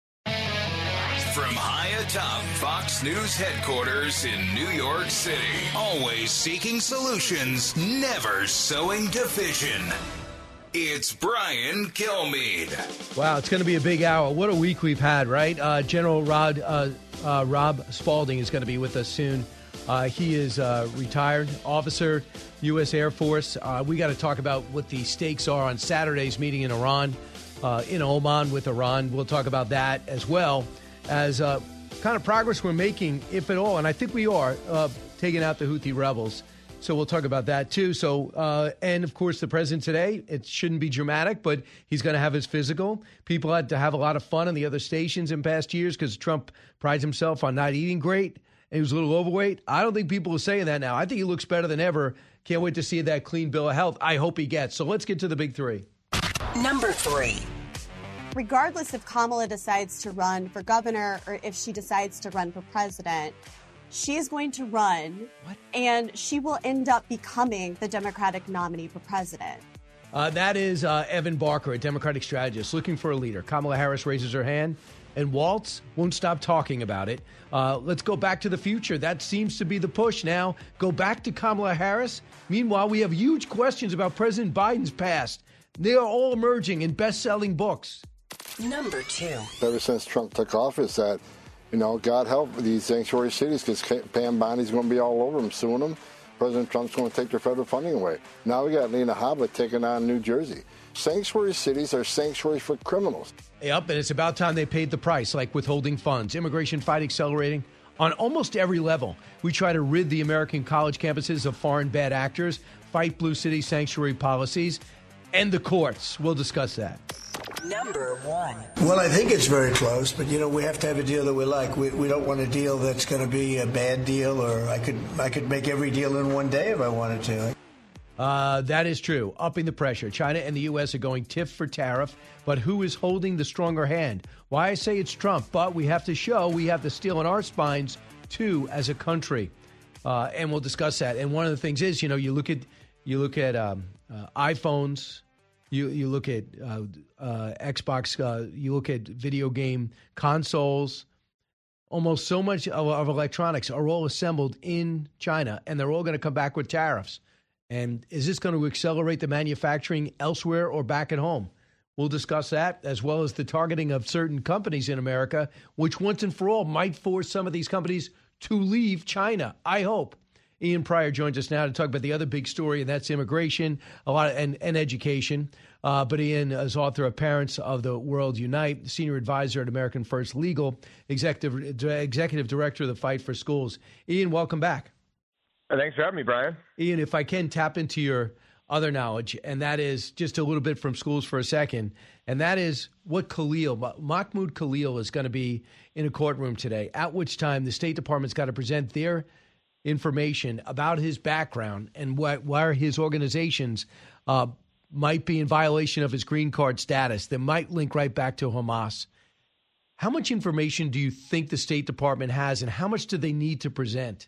From high atop Fox News headquarters in New York City, always seeking solutions, never sowing division. It's Brian Kilmeade. Wow, it's going to be a big hour. What a week we've had, right? Uh, General Rod, uh, uh, Rob Spalding is going to be with us soon. Uh, he is a retired officer, U S Air Force. Uh, we got to talk about what the stakes are on Saturday's meeting in Iran, uh, in Oman with Iran. We'll talk about that as well as uh, kind of progress we're making, if at all, and I think we are, uh, taking out the Houthi rebels. So we'll talk about that, too. So, uh, and, of course, the president today, it shouldn't be dramatic, but he's going to have his physical. People had to have a lot of fun on the other stations in past years because Trump prides himself on not eating great, and he was a little overweight. I don't think people are saying that now. I think he looks better than ever. Can't wait to see that clean bill of health. I hope he gets. So let's get to the big three. Number three. Regardless if Kamala decides to run for governor or if she decides to run for president, she is going to run, what? And she will end up becoming the Democratic nominee for president. Uh, that is uh, Evan Barker, a Democratic strategist, looking for a leader. Kamala Harris raises her hand, and Walz won't stop talking about it. Uh, let's go back to the future. That seems to be the push now. Go back to Kamala Harris. Meanwhile, we have huge questions about President Biden's past. They are all emerging in best-selling books. Number two. Ever since Trump took office, that, you know, God help these sanctuary cities because Pam Bondi's going to be all over them, suing them. President Trump's going to take their federal funding away. Now we got Lena Habba taking on New Jersey. Sanctuary cities are sanctuaries for criminals. Yep, and it's about time they paid the price, like withholding funds, immigration fight accelerating. On almost every level, we try to rid the American college campuses of foreign bad actors, fight blue city sanctuary policies, and the courts. We'll discuss that. Number one. Well, I think it's very close, but you know we have to have a deal that we like. We, we don't want a deal that's going to be a bad deal, or I could I could make every deal in one day if I wanted to. Uh, that is true. Upping the pressure. China and the U S are going tiff for tariff, but who is holding the stronger hand? Why I say it's Trump, but we have to show we have the steel in our spines too as a country, uh, and we'll discuss that. And one of the things is, you know, you look at you look at um, uh, iPhones. You you look at uh, uh, Xbox, uh, you look at video game consoles. Almost so much of, of electronics are all assembled in China, and they're all going to come back with tariffs. And is this going to accelerate the manufacturing elsewhere or back at home? We'll discuss that, as well as the targeting of certain companies in America, which once and for all might force some of these companies to leave China, I hope. Ian Pryor joins us now to talk about the other big story, and that's immigration, a lot of, and, and education. Uh, but Ian is author of Parents of the World Unite, senior advisor at American First Legal, executive executive director of the Fight for Schools. Ian, welcome back. Thanks for having me, Brian. Ian, if I can tap into your other knowledge, and that is just a little bit from schools for a second, and that is what Khalil, Mahmoud Khalil, is going to be in a courtroom today, at which time the State Department's got to present their information about his background and what, where his organizations uh, might be in violation of his green card status that might link right back to Hamas. How much information do you think the State Department has, and how much do they need to present?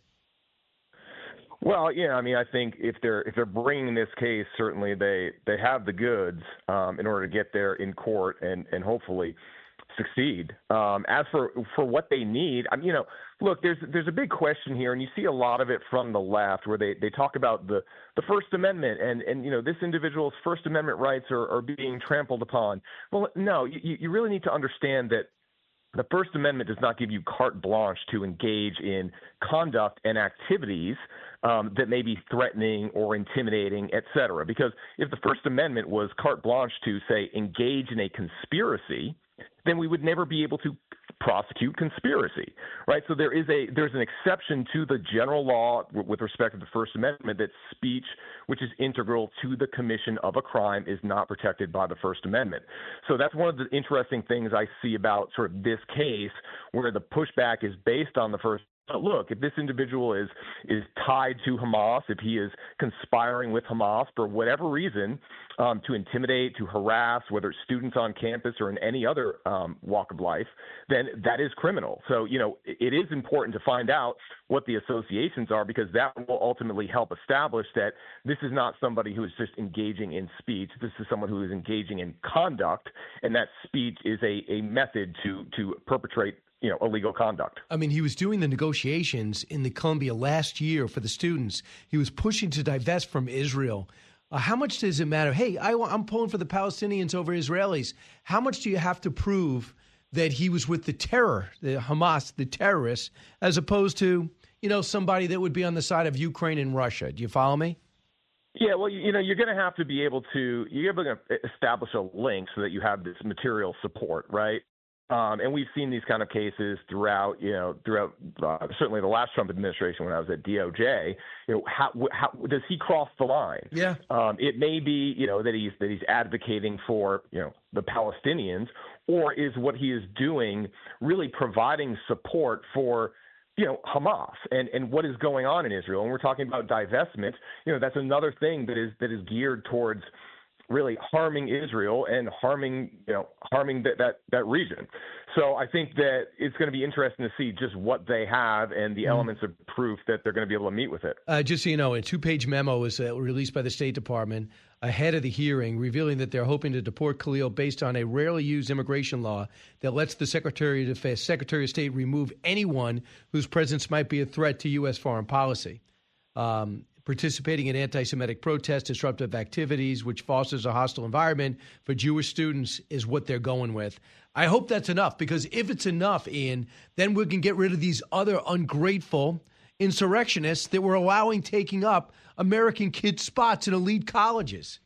Well, yeah, I mean, I think if they're if they're bringing this case, certainly they, they have the goods um, in order to get there in court and, and hopefully succeed. Um, as for for what they need, I mean, you know, look, there's there's a big question here, and you see a lot of it from the left, where they, they talk about the, the First Amendment, and, and you know, this individual's First Amendment rights are, are being trampled upon. Well, no, you, you really need to understand that the First Amendment does not give you carte blanche to engage in conduct and activities um, that may be threatening or intimidating, et cetera. Because if the First Amendment was carte blanche to, say, engage in a conspiracy, then we would never be able to prosecute conspiracy, right? So there is a there's an exception to the general law with respect to the First Amendment that speech, which is integral to the commission of a crime, is not protected by the First Amendment. So that's one of the interesting things I see about sort of this case, where the pushback is based on the First. But look, if this individual is is tied to Hamas, if he is conspiring with Hamas for whatever reason um, to intimidate, to harass, whether it's students on campus or in any other um, walk of life, then that is criminal. So, you know, it, it is important to find out what the associations are, because that will ultimately help establish that this is not somebody who is just engaging in speech. This is someone who is engaging in conduct, and that speech is a, a method to to perpetrate you know, illegal conduct. I mean, he was doing the negotiations in the Columbia last year for the students. He was pushing to divest from Israel. Uh, how much does it matter? Hey, I, I'm pulling for the Palestinians over Israelis. How much do you have to prove that he was with the terror, the Hamas, the terrorists, as opposed to, you know, somebody that would be on the side of Ukraine and Russia? Do you follow me? Yeah, well, you know, you're going to have to be able to, you're going to establish a link so that you have this material support, right? Um, and we've seen these kind of cases throughout, you know, throughout uh, certainly the last Trump administration when I was at D O J. You know, how, how does he cross the line? Yeah. Um, it may be, you know, that he's that he's advocating for, you know, the Palestinians, or is what he is doing really providing support for, you know, Hamas and, and what is going on in Israel? And we're talking about divestment. You know, that's another thing that is that is geared towards really harming Israel and harming, you know, harming that, that, that region. So I think that it's going to be interesting to see just what they have and the mm. elements of proof that they're going to be able to meet with it. Uh, just so you know, a two-page memo was uh, released by the State Department ahead of the hearing, revealing that they're hoping to deport Khalil based on a rarely used immigration law that lets the Secretary of, Secretary of State remove anyone whose presence might be a threat to U S foreign policy. Um, participating in anti-Semitic protests, disruptive activities, which fosters a hostile environment for Jewish students, is what they're going with. I hope that's enough, because if it's enough, Ian, then we can get rid of these other ungrateful insurrectionists that we're allowing taking up American kids' spots in elite colleges.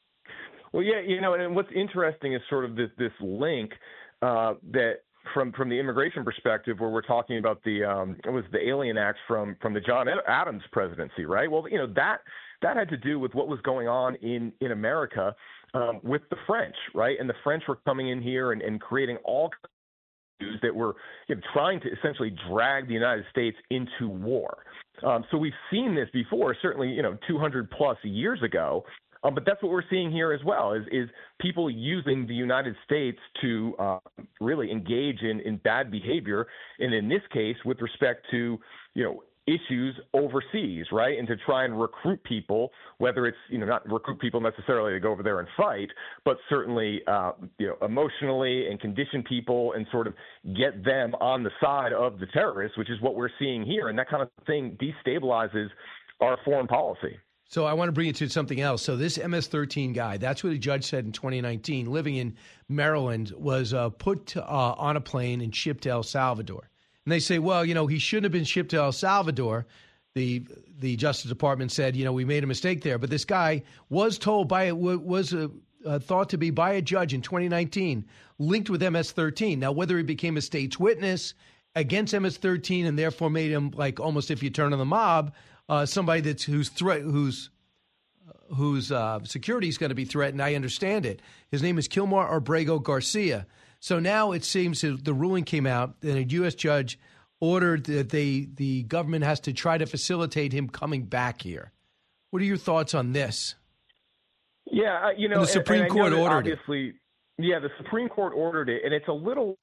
Well, yeah, you know, and what's interesting is sort of this, this link uh, that From from the immigration perspective, where we're talking about the um, it was the Alien Act from from the John Adams presidency, right? Well, you know that that had to do with what was going on in in America um, with the French, right? And the French were coming in here and, and creating all kinds of issues that were you know, trying to essentially drag the United States into war. Um, so we've seen this before, certainly, you know, two hundred plus years ago. Um, but that's what we're seeing here as well, is, is people using the United States to uh, really engage in, in bad behavior. And in this case, with respect to, you know, issues overseas, right? And to try and recruit people, whether it's, you know, not recruit people necessarily to go over there and fight, but certainly, uh, you know, emotionally and condition people and sort of get them on the side of the terrorists, which is what we're seeing here. And that kind of thing destabilizes our foreign policy. So I want to bring you to something else. So this M S thirteen guy, that's what a judge said in twenty nineteen, living in Maryland, was uh, put uh, on a plane and shipped to El Salvador. And they say, well, you know, he shouldn't have been shipped to El Salvador. The the Justice Department said, you know, we made a mistake there. But this guy was told by was uh, uh, thought to be by a judge in twenty nineteen linked with M S thirteen. Now, whether he became a state's witness against M S thirteen and therefore made him like almost if you turn on the mob, uh, somebody that's whose threat whose uh, whose uh, security is going to be threatened. I understand it. His name is Kilmar Abrego Garcia. So now it seems that the ruling came out that a U S judge ordered that they, the government has to try to facilitate him coming back here. What are your thoughts on this? Yeah, uh, you know, and the Supreme and, and Court ordered obviously, it. Yeah, the Supreme Court ordered it, and it's a little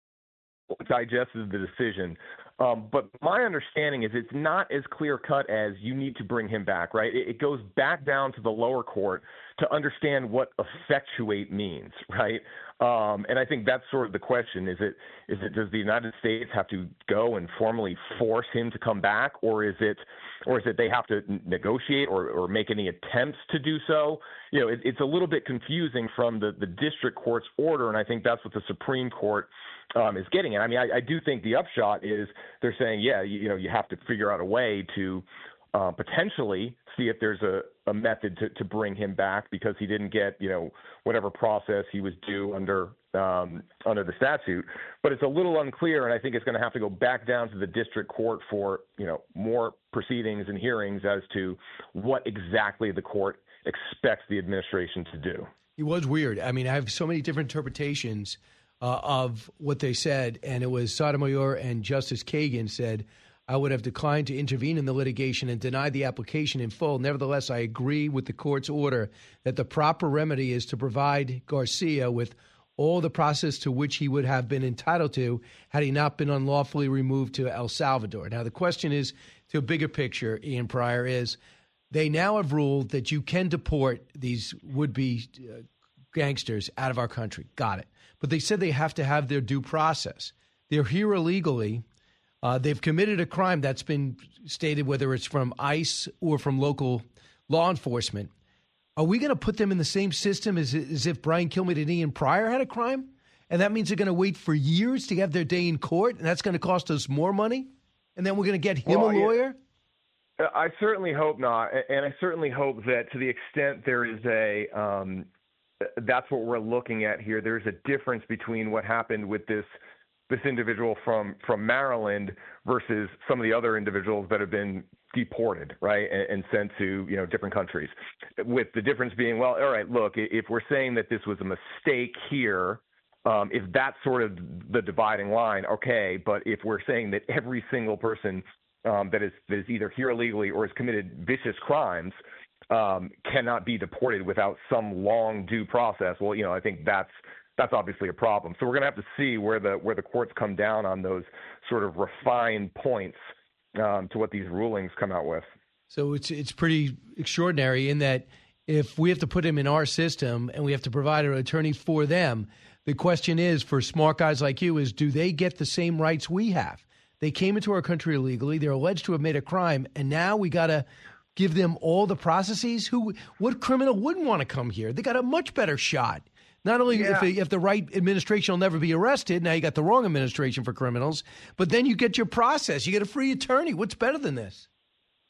digested the decision. Um, but my understanding is it's not as clear-cut as you need to bring him back, right? It, it goes back down to the lower court to understand what effectuate means, right? Um, and I think that's sort of the question. Is it, is it, does the United States have to go and formally force him to come back, or is it, or is it they have to negotiate or, or make any attempts to do so? You know, it, it's a little bit confusing from the, the district court's order, and I think that's what the Supreme Court um, is getting at. I mean, I, I do think the upshot is they're saying, yeah, you, you know, you have to figure out a way to uh, potentially see if there's a, a method to, to bring him back because he didn't get, you know, whatever process he was due under um, under the statute. But it's a little unclear, and I think it's going to have to go back down to the district court for, you know, more proceedings and hearings as to what exactly the court expects the administration to do. It was weird. I mean, I have so many different interpretations uh, of what they said, and it was Sotomayor and Justice Kagan said, I would have declined to intervene in the litigation and denied the application in full. Nevertheless, I agree with the court's order that the proper remedy is to provide Garcia with all the process to which he would have been entitled to had he not been unlawfully removed to El Salvador. Now, the question is, to a bigger picture, Ian Pryor, is they now have ruled that you can deport these would-be uh, gangsters out of our country. Got it. But they said they have to have their due process. They're here illegally. Uh, they've committed a crime that's been stated, whether it's from ICE or from local law enforcement. Are we going to put them in the same system as, as if Brian Kilmeade and Ian Pryor had a crime? And that means they're going to wait for years to have their day in court, and that's going to cost us more money? And then we're going to get him well, a lawyer? Yeah. I certainly hope not. And I certainly hope that to the extent there is a um, – that's what we're looking at here. There's a difference between what happened with this – this individual from, from Maryland versus some of the other individuals that have been deported, right, and, and sent to, you know, different countries, with the difference being, well, all right, look, if we're saying that this was a mistake here, um, if that's sort of the dividing line, okay, but if we're saying that every single person um, that is that is either here illegally or has committed vicious crimes um, cannot be deported without some long due process, well, you know, I think that's That's obviously a problem. So we're going to have to see where the where the courts come down on those sort of refined points um, to what these rulings come out with. So it's it's pretty extraordinary in that if we have to put him in our system and we have to provide an attorney for them, the question is for smart guys like you is, do they get the same rights we have? They came into our country illegally. They're alleged to have made a crime, and now we got to give them all the processes. Who, what criminal wouldn't want to come here? They got a much better shot. Not only yeah. if, if the right administration will never be arrested, now you got the wrong administration for criminals, but then you get your process. You get a free attorney. What's better than this?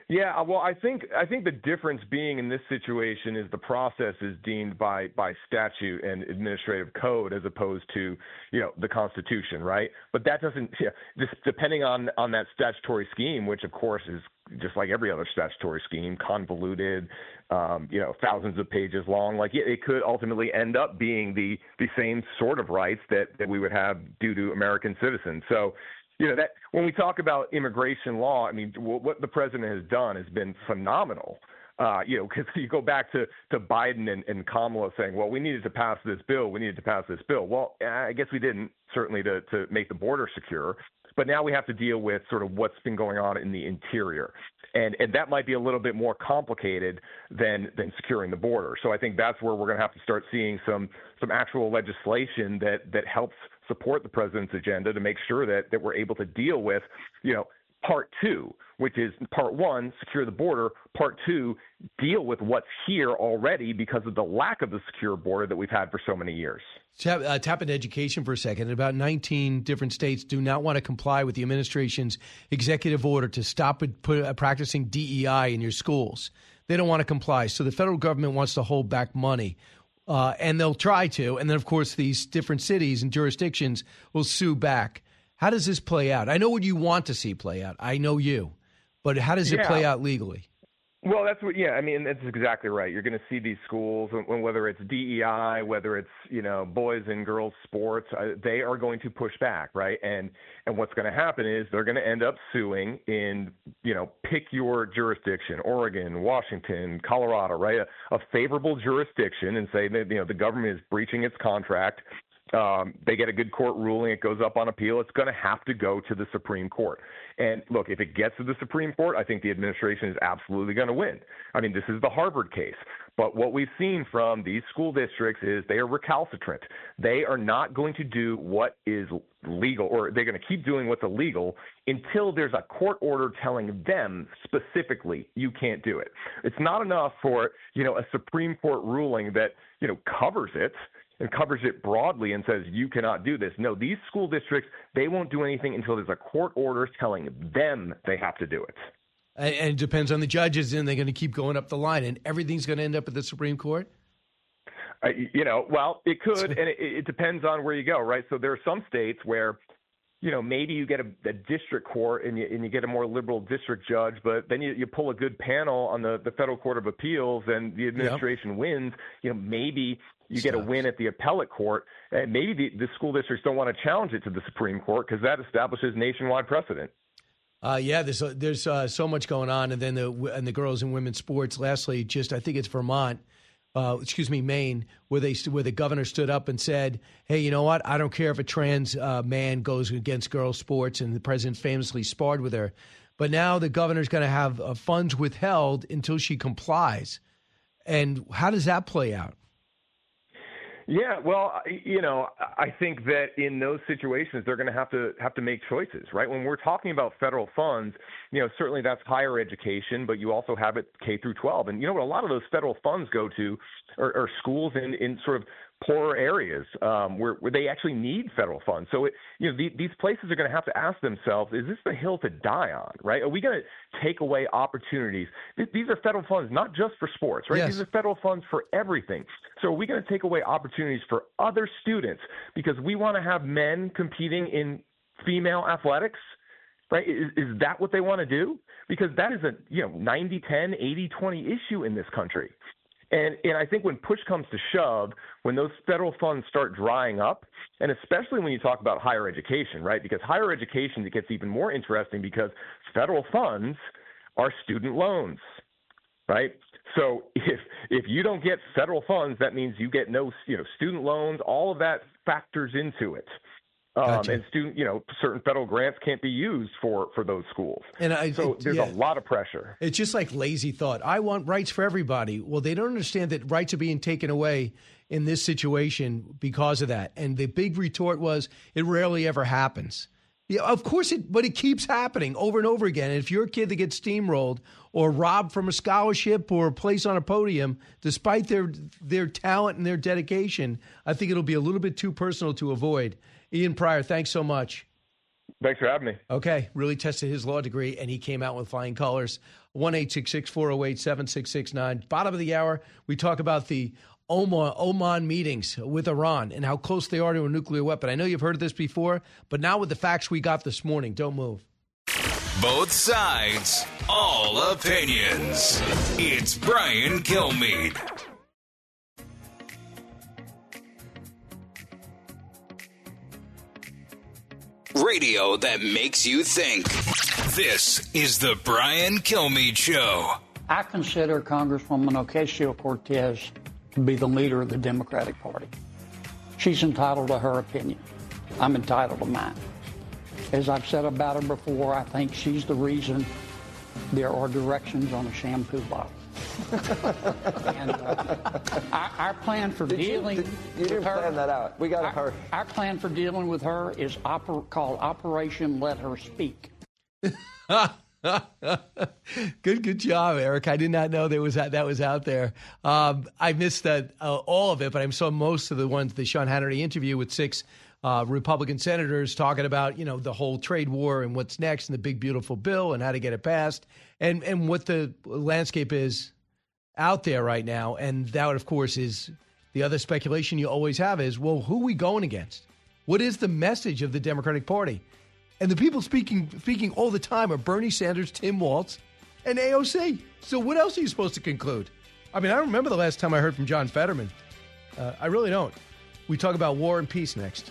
Yeah, well, I think I think the difference being in this situation is the process is deemed by by statute and administrative code as opposed to, you know, the Constitution, right? But that doesn't, yeah, just depending on on that statutory scheme, which of course is just like every other statutory scheme, convoluted, um, you know, thousands of pages long. Like it, it could ultimately end up being the the same sort of rights that that we would have due to American citizens. So. You know, that when we talk about immigration law, I mean, what the president has done has been phenomenal. Uh, you know, because you go back to, to Biden and, and Kamala saying, well, we needed to pass this bill. We needed to pass this bill. Well, I guess we didn't, certainly to, to make the border secure. But now we have to deal with sort of what's been going on in the interior. And and that might be a little bit more complicated than than securing the border. So I think that's where we're going to have to start seeing some some actual legislation that that helps support the president's agenda to make sure that that we're able to deal with, you know, part two, which is part one, secure the border, part two, deal with what's here already because of the lack of the secure border that we've had for so many years. Tap, uh, tap into education for a second. About nineteen different states do not want to comply with the administration's executive order to stop it, put, uh, practicing D E I in your schools. They don't want to comply. So the federal government wants to hold back money. Uh, and they'll try to. And then, of course, these different cities and jurisdictions will sue back. How does this play out? I know what you want to see play out. I know you. But how does it yeah. play out legally? Well, that's what, yeah, I mean, that's exactly right. You're going to see these schools, whether it's D E I, whether it's, you know, boys and girls sports, uh, they are going to push back, right? And and what's going to happen is they're going to end up suing in, you know, pick your jurisdiction, Oregon, Washington, Colorado, right? A, a favorable jurisdiction and say that, you know, the government is breaching its contract. Um, they get a good court ruling. It goes up on appeal. It's going to have to go to the Supreme Court. And look, if it gets to the Supreme Court, I think the administration is absolutely going to win. I mean, this is the Harvard case. But what we've seen from these school districts is they are recalcitrant. They are not going to do what is legal, or they're going to keep doing what's illegal until there's a court order telling them specifically you can't do it. It's not enough for, you know, a Supreme Court ruling that, you know, covers it and covers it broadly and says you cannot do this. No, these school districts, they won't do anything until there's a court order telling them they have to do it. And, and it depends on the judges, and they're going to keep going up the line, and everything's going to end up at the Supreme Court? Uh, you know, well, it could, and it, it depends on where you go, right? So there are some states where, you know, maybe you get a, a district court and you, and you get a more liberal district judge, but then you, you pull a good panel on the, the Federal Court of Appeals and the administration yep. wins. You know, maybe you get a win at the appellate court, and maybe the, the school districts don't want to challenge it to the Supreme Court because that establishes nationwide precedent. Uh, yeah, there's uh, there's uh, so much going on, and then the and the girls and women's sports. Lastly, just I think it's Vermont, uh, excuse me, Maine, where they where the governor stood up and said, "Hey, you know what? I don't care if a trans uh, man goes against girls' sports," and the president famously sparred with her. But now the governor's going to have uh, funds withheld until she complies. And how does that play out? Yeah, well, you know, I think that in those situations, they're going to have to have to make choices, right? When we're talking about federal funds, you know, certainly that's higher education, but you also have it K through twelve. And, you know, what a lot of those federal funds go to are, are schools in, in sort of poorer areas um, where, where they actually need federal funds. So, it, you know, the, these places are going to have to ask themselves, is this the hill to die on, right? Are we going to take away opportunities? Th- these are federal funds, not just for sports, right? Yes. These are federal funds for everything. So are we going to take away opportunities for other students because we want to have men competing in female athletics? Right? Is, is that what they want to do? Because that is a, you know, ninety ten, eighty twenty issue in this country. And and I think when push comes to shove, when those federal funds start drying up, and especially when you talk about higher education, right? Because higher education, it gets even more interesting because federal funds are student loans, right? So if if you don't get federal funds, that means you get no, you know, student loans. All of that factors into it. Um, gotcha. And student, you know, certain federal grants can't be used for, for those schools. And I, so there's yeah. a lot of pressure. It's just like lazy thought. I want rights for everybody. Well, they don't understand that rights are being taken away in this situation because of that. And the big retort was, it rarely ever happens. Yeah, of course it, but it keeps happening over and over again. And if you're a kid that gets steamrolled or robbed from a scholarship or a place on a podium, despite their their talent and their dedication, I think it'll be a little bit too personal to avoid. Ian Prior, thanks so much. Thanks for having me. Okay. Really tested his law degree, and he came out with flying colors. one eight six six, four oh eight, seven six six nine. Bottom of the hour, we talk about the Oman, Oman meetings with Iran and how close they are to a nuclear weapon. I know you've heard of this before, but now with the facts we got this morning, don't move. Both sides, all opinions. It's Brian Kilmeade. Radio that makes you think. This is the Brian Kilmeade Show. I consider Congresswoman Ocasio-Cortez to be the leader of the Democratic Party. She's entitled to her opinion. I'm entitled to mine. As I've said about her before, I think she's the reason there are directions on a shampoo bottle. and uh, our, our plan for did dealing you, did, you with didn't her, plan that out. We got our, her. Our plan for dealing with her is oper, called Operation Let Her Speak. good, good job, Eric. I did not know there was that, that was out there. Um, I missed that uh, all of it, but I saw most of the ones, the Sean Hannity interview with six uh, Republican senators talking about, you know, the whole trade war and what's next and the big, beautiful bill and how to get it passed and, and what the landscape is out there right now. And that, of course, is the other speculation you always have is, well, who are we going against? What is the message of the Democratic Party? And the people speaking speaking all the time are Bernie Sanders, Tim Walz, and A O C. So what else are you supposed to conclude? I mean, I don't remember the last time I heard from John Fetterman. Uh, I really don't. We talk about war and peace next.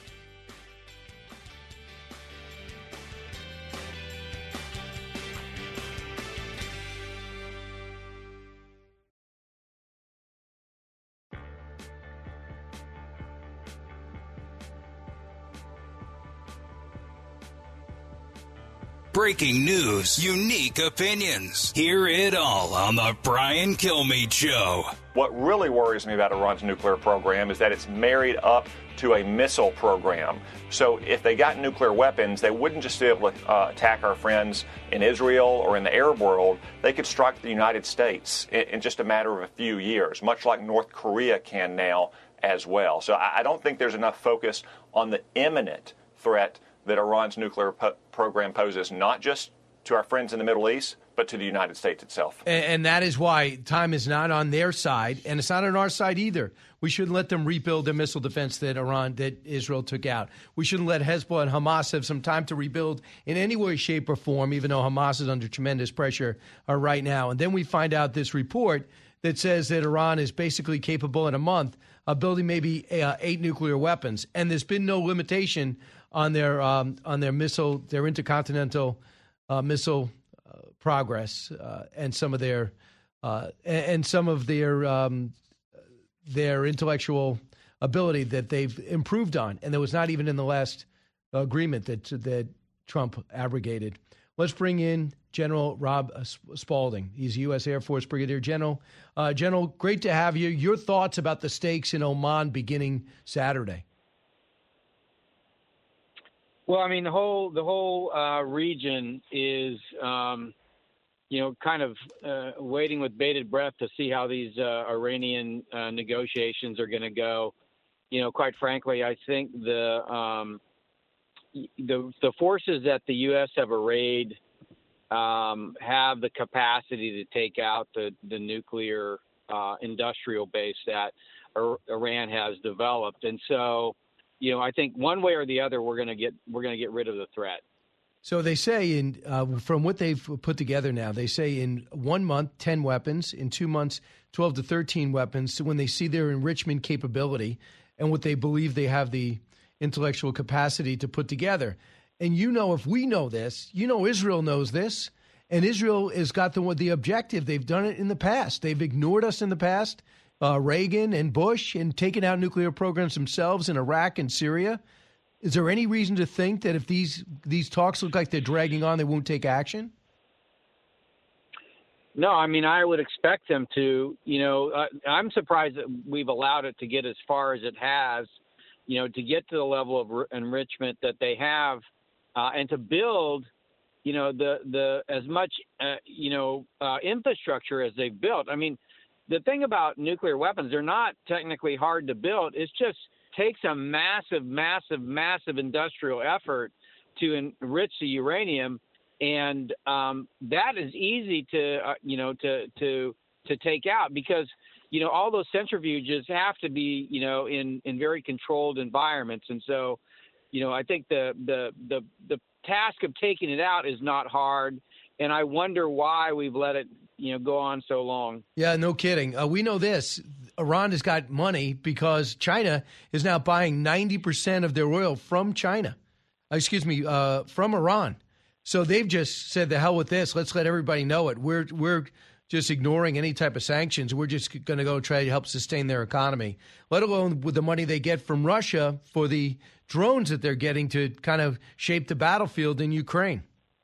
Breaking news, unique opinions. Hear it all on the Brian Kilmeade Show. What really worries me about Iran's nuclear program is that it's married up to a missile program. So if they got nuclear weapons, they wouldn't just be able to uh, attack our friends in Israel or in the Arab world. They could strike the United States in, in just a matter of a few years, much like North Korea can now as well. So I, I don't think there's enough focus on the imminent threat that Iran's nuclear po- program poses, not just to our friends in the Middle East, but to the United States itself. And, and that is why time is not on their side, and it's not on our side either. We shouldn't let them rebuild their missile defense that Iran, that Israel took out. We shouldn't let Hezbollah and Hamas have some time to rebuild in any way, shape, or form, even though Hamas is under tremendous pressure uh, right now. And then we find out this report that says that Iran is basically capable in a month of building maybe uh, eight nuclear weapons, and there's been no limitation on their um, on their missile, their intercontinental uh, missile uh, progress, uh, and some of their uh, and, and some of their um, their intellectual ability that they've improved on, and that was not even in the last agreement that that Trump abrogated. Let's bring in General Rob Spaulding. He's a U S Air Force Brigadier General. Uh, General, great to have you. Your thoughts about the stakes in Oman beginning Saturday? Well, I mean, the whole the whole uh, region is, um, you know, kind of uh, waiting with bated breath to see how these uh, Iranian uh, negotiations are going to go. You know, quite frankly, I think the um, the the forces that the U S have arrayed um, have the capacity to take out the the nuclear uh, industrial base that Iran has developed, and so. You know, I think one way or the other, we're going to get we're going to get rid of the threat. So they say, in uh, from what they've put together now, they say in one month, ten weapons. In two months, twelve to thirteen weapons. So when they see their enrichment capability and what they believe they have the intellectual capacity to put together. And you know, if we know this, you know, Israel knows this. And Israel has got the the objective. They've done it in the past. They've ignored us in the past. Uh, Reagan and Bush and taking out nuclear programs themselves in Iraq and Syria. Is there any reason to think that if these these talks look like they're dragging on, they won't take action? No, I mean, I would expect them to. You know, uh, I'm surprised that we've allowed it to get as far as it has, you know, to get to the level of re- enrichment that they have uh, and to build, you know, the, the as much, uh, you know, uh, infrastructure as they've built. I mean, the thing about nuclear weapons, they're not technically hard to build. It just takes a massive, massive, massive industrial effort to enrich the uranium, and um, that is easy to uh, you know to to to take out because you know all those centrifuges have to be you know in in very controlled environments, and so you know I think the the the the task of taking it out is not hard, and I wonder why we've let it you know go on so long. Yeah, no kidding. Uh, we know this. Iran has got money because China is now buying ninety percent of their oil from China. Uh, excuse me, uh, from Iran. So they've just said, the hell with this. Let's let everybody know it. We're we're just ignoring any type of sanctions. We're just going to go try to help sustain their economy, let alone with the money they get from Russia for the drones that they're getting to kind of shape the battlefield in Ukraine.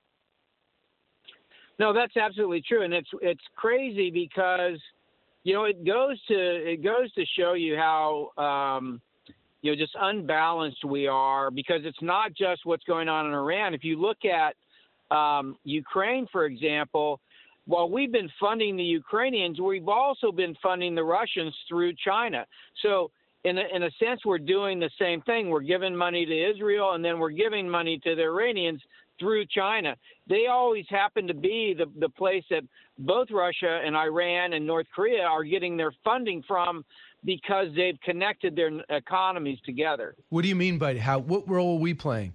No, that's absolutely true. And it's it's crazy because You know, it goes to it goes to show you how um, you know just unbalanced we are because it's not just what's going on in Iran. If you look at um, Ukraine, for example, while we've been funding the Ukrainians, we've also been funding the Russians through China. So in a, in a sense, we're doing the same thing. We're giving money to Israel, and then we're giving money to the Iranians through China. They always happen to be the, the place that both Russia and Iran and North Korea are getting their funding from because they've connected their economies together. What do you mean by how? What role are we playing?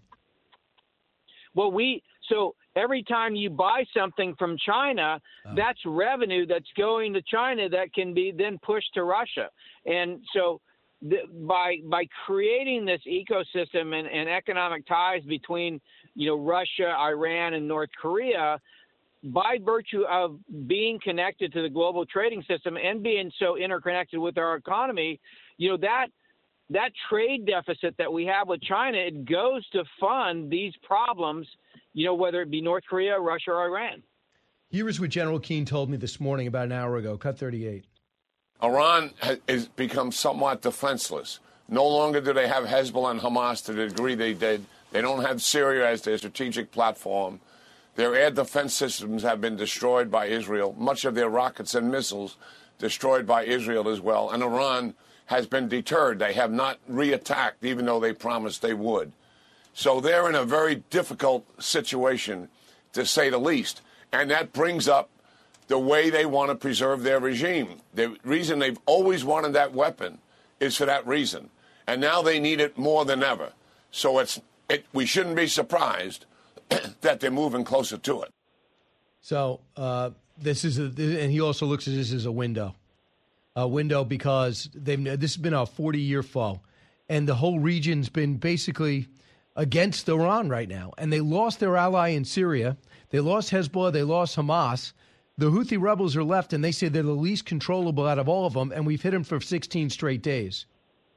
Well, we so every time you buy something from China, oh. that's revenue that's going to China that can be then pushed to Russia. And so the, by by creating this ecosystem and, and economic ties between you know, Russia, Iran, and North Korea, by virtue of being connected to the global trading system and being so interconnected with our economy, you know, that that trade deficit that we have with China, it goes to fund these problems, you know, whether it be North Korea, Russia, or Iran. Here is what General Keane told me this morning about an hour ago. Cut thirty-eight. Iran has become somewhat defenseless. No longer do they have Hezbollah and Hamas to the degree they did. They don't have Syria as their strategic platform. Their air defense systems have been destroyed by Israel. Much of their rockets and missiles destroyed by Israel as well. And Iran has been deterred. They have not reattacked, even though they promised they would. So they're in a very difficult situation, to say the least. And that brings up the way they want to preserve their regime. The reason they've always wanted that weapon is for that reason. And now they need it more than ever. So it's It, we shouldn't be surprised that they're moving closer to it. So uh, this is, a, and he also looks at this as a window, a window because they've this has been a forty-year foe, and the whole region's been basically against Iran right now. And they lost their ally in Syria, they lost Hezbollah, they lost Hamas. The Houthi rebels are left, and they say they're the least controllable out of all of them, and we've hit them for sixteen straight days.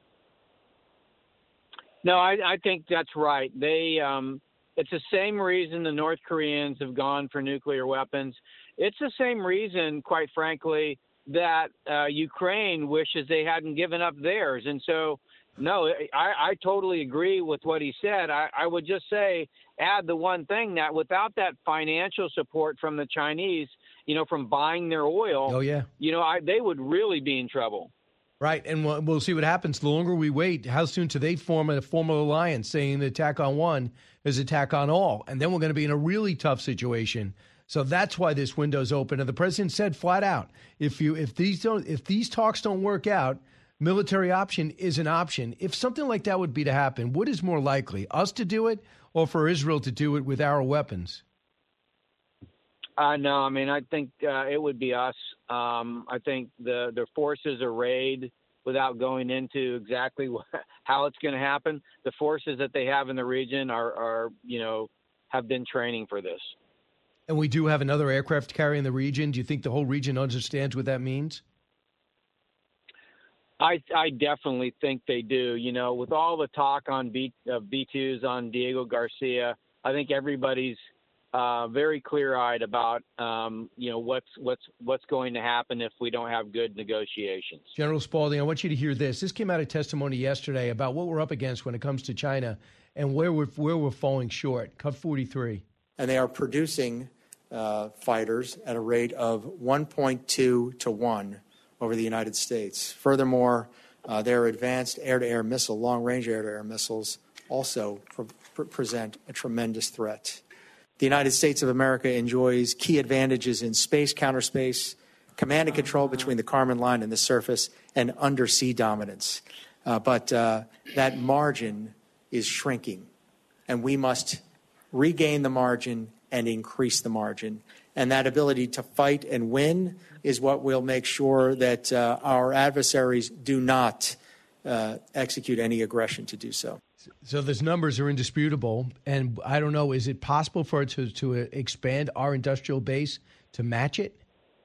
No, I, I think that's right. They, um, it's the same reason the North Koreans have gone for nuclear weapons. It's the same reason, quite frankly, that uh, Ukraine wishes they hadn't given up theirs. And so, no, I, I totally agree with what he said. I, I would just say, add the one thing that without that financial support from the Chinese, you know, from buying their oil, oh yeah, you know, I, they would really be in trouble. Right, and we'll, we'll see what happens. The longer we wait, how soon do they form a formal alliance saying the attack on one is attack on all? And then we're going to be in a really tough situation. So that's why this window's open. And the president said flat out, if you if these don't if these talks don't work out, military option is an option. If something like that would be to happen, what is more likely, us to do it or for Israel to do it with our weapons? Uh, no, I mean, I think uh, it would be us. Um, I think the, the forces arrayed, without going into exactly what, how it's going to happen, the forces that they have in the region are, are, you know, have been training for this. And we do have another aircraft carrier in the region. Do you think the whole region understands what that means? I, I definitely think they do. You know, with all the talk on B, uh, B twos on Diego Garcia, I think everybody's Uh, very clear-eyed about um, you know what's what's what's going to happen if we don't have good negotiations. General Spalding, I want you to hear this. This came out of testimony yesterday about what we're up against when it comes to China and where we're where we're falling short. Cut forty-three. And they are producing uh, fighters at a rate of one point two to one over the United States. Furthermore, uh, their advanced air-to-air missile, long-range air-to-air missiles, also pre- pre- present a tremendous threat. The United States of America enjoys key advantages in space, counterspace, command and control between the Kármán line and the surface, and undersea dominance. Uh, but uh, that margin is shrinking, and we must regain the margin and increase the margin. And that ability to fight and win is what will make sure that uh, our adversaries do not uh, execute any aggression to do so. So those numbers are indisputable, and I don't know, is it possible for it to, to expand our industrial base to match it?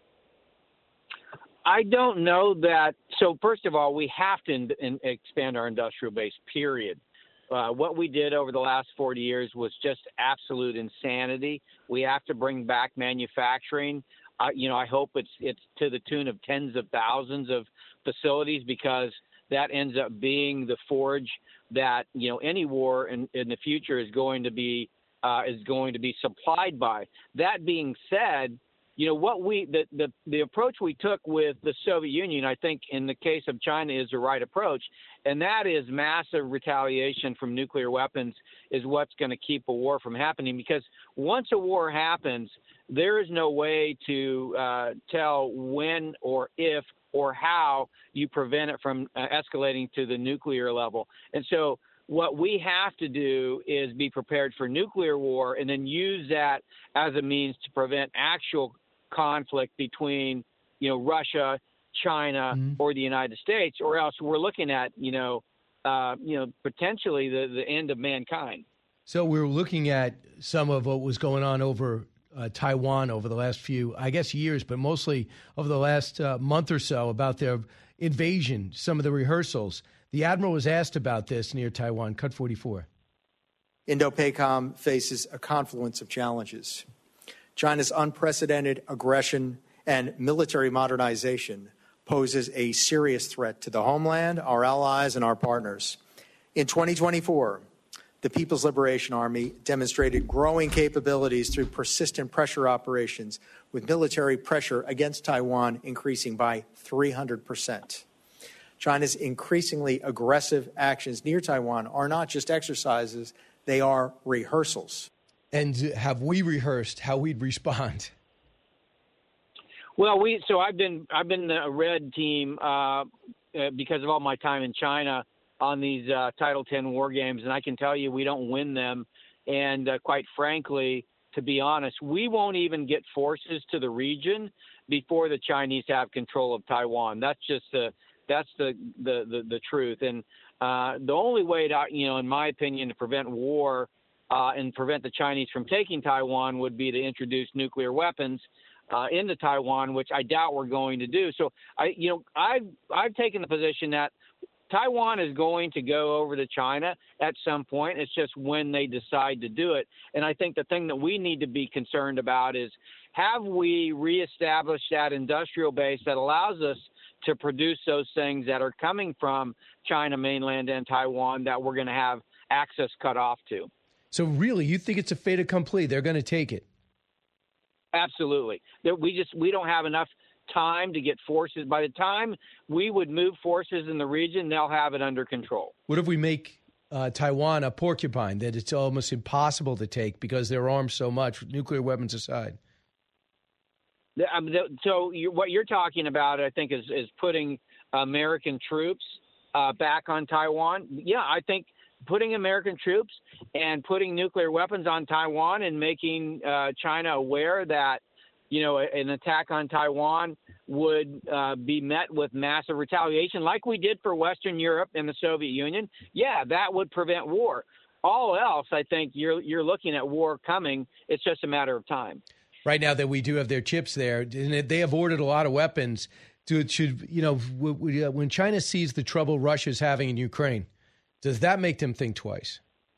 I don't know that. So first of all, we have to in, in, expand our industrial base, period. Uh, what we did over the last forty years was just absolute insanity. We have to bring back manufacturing. Uh, you know, I hope it's it's to the tune of tens of thousands of facilities, because that ends up being the forge that, you know, any war in, in the future is going to be uh, is going to be supplied by. That being said, you know, what we the, the the approach we took with the Soviet Union, I think in the case of China, is the right approach, and that is massive retaliation from nuclear weapons is what's going to keep a war from happening. Because once a war happens, there is no way to uh, tell when or if or how you prevent it from uh, escalating to the nuclear level. And so what we have to do is be prepared for nuclear war, and then use that as a means to prevent actual conflict between, you know, Russia, China, mm-hmm. or the United States, or else we're looking at, you know, uh, you know, potentially the, the end of mankind. So we're looking at some of what was going on over uh, Taiwan over the last few, I guess, years, but mostly over the last uh, month or so about their invasion, some of the rehearsals. The Admiral was asked about this near Taiwan. Cut forty-four. Indo-PACOM faces a confluence of challenges. China's unprecedented aggression and military modernization poses a serious threat to the homeland, our allies, and our partners. In twenty twenty-four, the People's Liberation Army demonstrated growing capabilities through persistent pressure operations, with military pressure against Taiwan increasing by three hundred percent. China's increasingly aggressive actions near Taiwan are not just exercises, they are rehearsals. And have we rehearsed how we'd respond? Well, we so I've been I've been the red team uh, uh, because of all my time in China on these uh, Title ten war games, and I can tell you we don't win them. And uh, quite frankly, to be honest, we won't even get forces to the region before the Chinese have control of Taiwan. That's just the that's the the the, the truth. And uh, the only way to, you know, in my opinion, to prevent war uh, and prevent the Chinese from taking Taiwan would be to introduce nuclear weapons uh, into Taiwan, which I doubt we're going to do. So I, you know, I've I've taken the position that Taiwan is going to go over to China at some point. It's just when they decide to do it. And I think the thing that we need to be concerned about is, have we reestablished that industrial base that allows us to produce those things that are coming from China mainland and Taiwan that we're going to have access cut off to? So really, you think it's a fait accompli? They're going to take it? Absolutely. We just we don't have enough time to get forces. By the time we would move forces in the region, they'll have it under control. What if we make uh, Taiwan a porcupine that it's almost impossible to take because they're armed so much, nuclear weapons aside? Um, so you, what you're talking about, I think, is, is putting American troops uh, back on Taiwan. Yeah, I think putting American troops and putting nuclear weapons on Taiwan and making uh, China aware that, you know, an attack on Taiwan would uh, be met with massive retaliation like we did for Western Europe and the Soviet Union. Yeah, that would prevent war. All else, I think you're you're looking at war coming. It's just a matter of time. Right now that we do have their chips there, and they have ordered a lot of weapons. To, should, you know, when China sees the trouble Russia's having in Ukraine, does that make them think twice?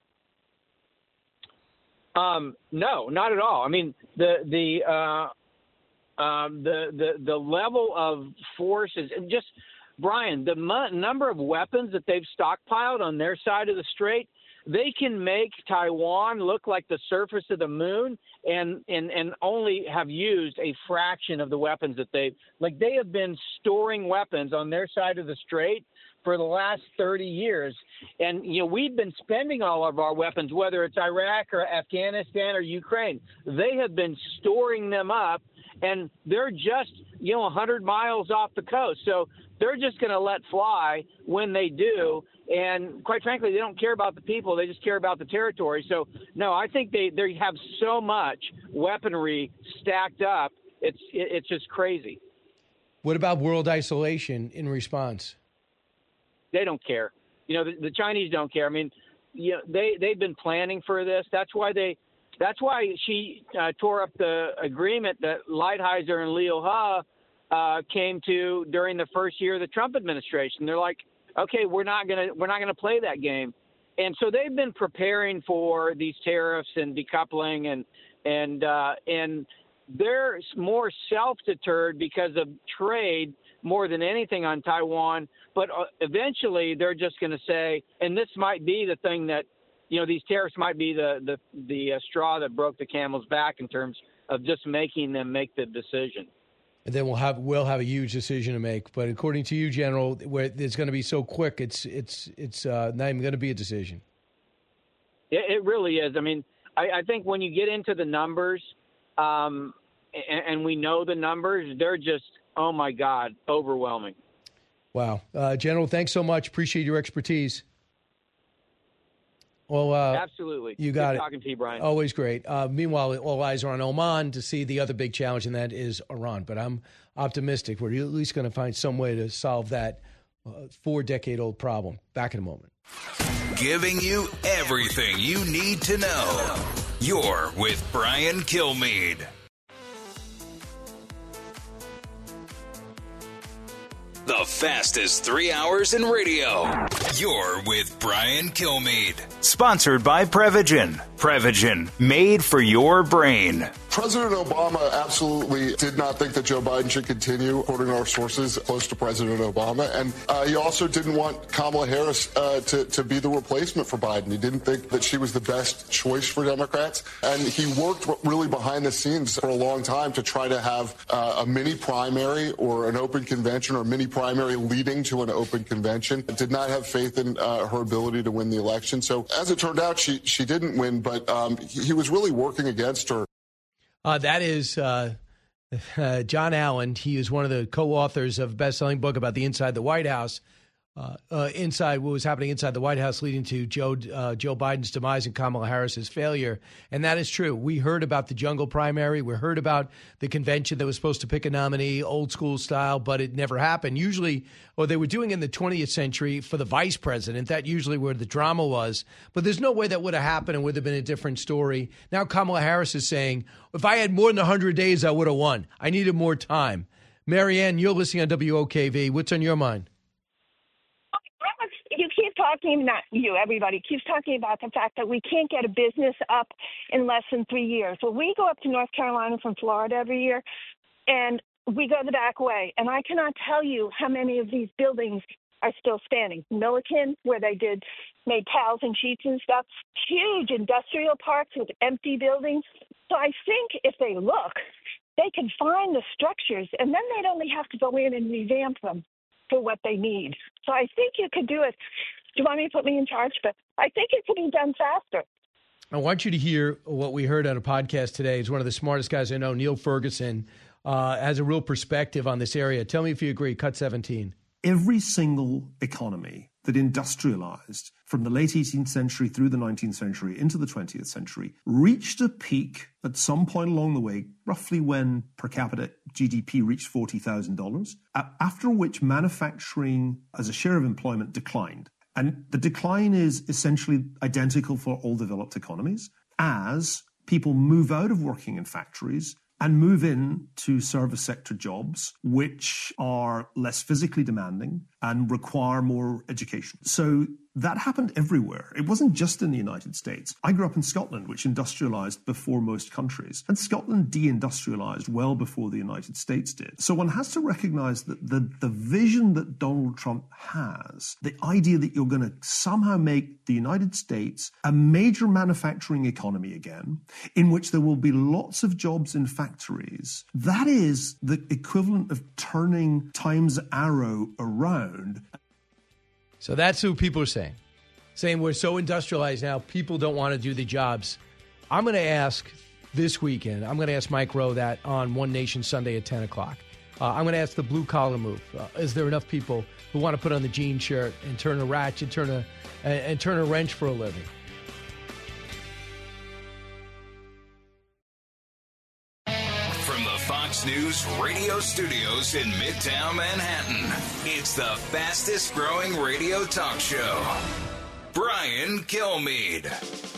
Um, no, not at all. I mean, the the uh, um, the the the level of forces, just Brian, the mo- number of weapons that they've stockpiled on their side of the strait. They can make Taiwan look like the surface of the moon, and, and, and only have used a fraction of the weapons that they like. They have been storing weapons on their side of the strait for the last thirty years. And, you know, we've been spending all of our weapons, whether it's Iraq or Afghanistan or Ukraine. They have been storing them up, and they're just, you know, one hundred miles off the coast. So they're just going to let fly when they do. And quite frankly, they don't care about the people. They just care about the territory. So, no, I think they, they have so much weaponry stacked up. It's, it's just crazy. What about world isolation in response? They don't care. You know, the, the Chinese don't care. I mean, you know, they, they've been planning for this. That's why they, that's why she uh, tore up the agreement that Lighthizer and Liu He uh, came to during the first year of the Trump administration. They're like, okay, we're not gonna we're not gonna play that game, and so they've been preparing for these tariffs and decoupling, and and uh, and they're more self-deterred because of trade more than anything on Taiwan. But uh, eventually, they're just going to say, and this might be the thing that, you know, these tariffs might be the the the uh, straw that broke the camel's back in terms of just making them make the decision. And then we'll have we'll have a huge decision to make. But according to you, General, where it's going to be so quick, it's it's it's uh, not even going to be a decision. It, it really is. I mean, I, I think when you get into the numbers, um, and, and we know the numbers, they're just, oh my God, overwhelming. Wow, uh, General, thanks so much. Appreciate your expertise. Well, uh, absolutely. You got Good it. Talking to you, Brian. Always great. Uh, meanwhile, all eyes are on Oman to see the other big challenge, and that is Iran. But I'm optimistic we're at least going to find some way to solve that uh, four-decade-old problem. Back in a moment. Giving you everything you need to know. You're with Brian Kilmeade. The fastest three hours in radio. You're with Brian Kilmeade. Sponsored by Prevagen. Prevagen, made for your brain. President Obama absolutely did not think that Joe Biden should continue, according to our sources close to President Obama. And uh, he also didn't want Kamala Harris uh, to, to be the replacement for Biden. He didn't think that she was the best choice for Democrats. And he worked really behind the scenes for a long time to try to have uh, a mini primary or an open convention or a mini primary leading to an open convention. Did not have faith in uh, her ability to win the election. So as it turned out, she, she didn't win, but um, he, he was really working against her. Uh, that is uh, uh, John Allen. He is one of the co-authors of a best-selling book about the inside the White House, uh, uh, inside what was happening inside the White House, leading to Joe uh, Joe Biden's demise and Kamala Harris's failure. And that is true. We heard about the jungle primary. We heard about the convention that was supposed to pick a nominee, old school style, but it never happened. Usually, or they were doing in the twentieth century for the vice president. That usually where the drama was. But there's no way that would have happened and would have been a different story. Now Kamala Harris is saying, if I had more than one hundred days, I would have won. I needed more time. Marianne, you're listening on W O K V. What's on your mind? You keep talking, not you, everybody keeps talking about the fact that we can't get a business up in less than three years. Well, we go up to North Carolina from Florida every year, and we go the back way. And I cannot tell you how many of these buildings are still standing. Milliken, where they did made towels and sheets and stuff, huge industrial parks with empty buildings. So I think if they look, they can find the structures, and then they'd only have to go in and revamp them for what they need. So I think you could do it. Do you want me to put me in charge? But I think it could be done faster. I want you to hear what we heard on a podcast today. He's one of the smartest guys I know, Neil Ferguson, uh, has a real perspective on this area. Tell me if you agree. Cut seventeen. Every single economy that industrialized from the late eighteenth century through the nineteenth century into the twentieth century reached a peak at some point along the way, roughly when per capita G D P reached forty thousand dollars, after which manufacturing as a share of employment declined. And the decline is essentially identical for all developed economies as people move out of working in factories and move in to service sector jobs, which are less physically demanding and require more education. So that happened everywhere. It wasn't just in the United States. I grew up in Scotland, which industrialized before most countries. And Scotland deindustrialized well before the United States did. So one has to recognize that the, the vision that Donald Trump has, the idea that you're going to somehow make the United States a major manufacturing economy again, in which there will be lots of jobs in factories, that is the equivalent of turning Time's arrow around. So that's who people are saying. Saying we're so industrialized now, people don't want to do the jobs. I'm going to ask this weekend, I'm going to ask Mike Rowe that on One Nation Sunday at ten o'clock. Uh, I'm going to ask the blue collar move. Uh, is there enough people who want to put on the jean shirt and turn a ratchet, turn a and, and turn a wrench for a living? From the Fox News radio studios in Midtown Manhattan, it's the fastest growing radio talk show. Brian Kilmeade.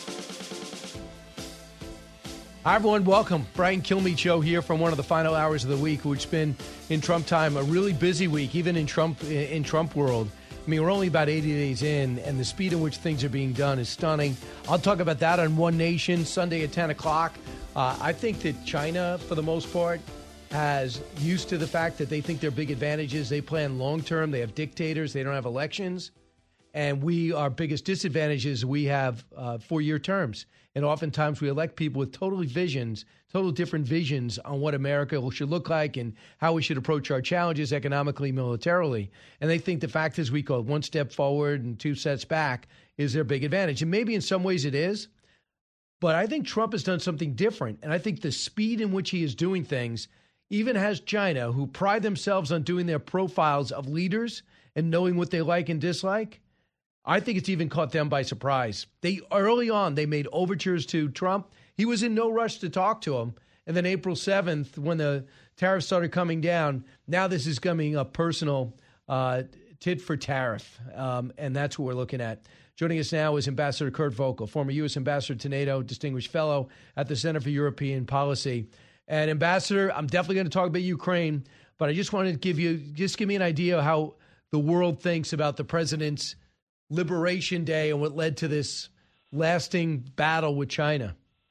Hi, everyone. Welcome. Brian Kilmeade Show here from one of the final hours of the week, which has been, in Trump time, a really busy week, even in Trump in Trump world. I mean, we're only about eighty days in, and the speed at which things are being done is stunning. I'll talk about that on One Nation, Sunday at ten o'clock. Uh, I think that China, for the most part, has used to the fact that they think their big advantage is they plan long-term, they have dictators, they don't have elections. And we, our biggest disadvantage is we have uh, four-year terms. And oftentimes we elect people with totally visions, total different visions on what America should look like and how we should approach our challenges economically, militarily. And they think the fact is we go one step forward and two steps back is their big advantage. And maybe in some ways it is. But I think Trump has done something different. And I think the speed in which he is doing things even has China, who pride themselves on doing their profiles of leaders and knowing what they like and dislike. I think it's even caught them by surprise. They early on, they made overtures to Trump. He was in no rush to talk to him. And then April seventh, when the tariffs started coming down, now this is coming a personal uh, tit for tariff. Um, and that's what we're looking at. Joining us now is Ambassador Kurt Volkel, former U S Ambassador to NATO, distinguished fellow at the Center for European Policy. And Ambassador, I'm definitely going to talk about Ukraine, but I just wanted to give you, just give me an idea of how the world thinks about the president's Liberation Day and what led to this lasting battle with China.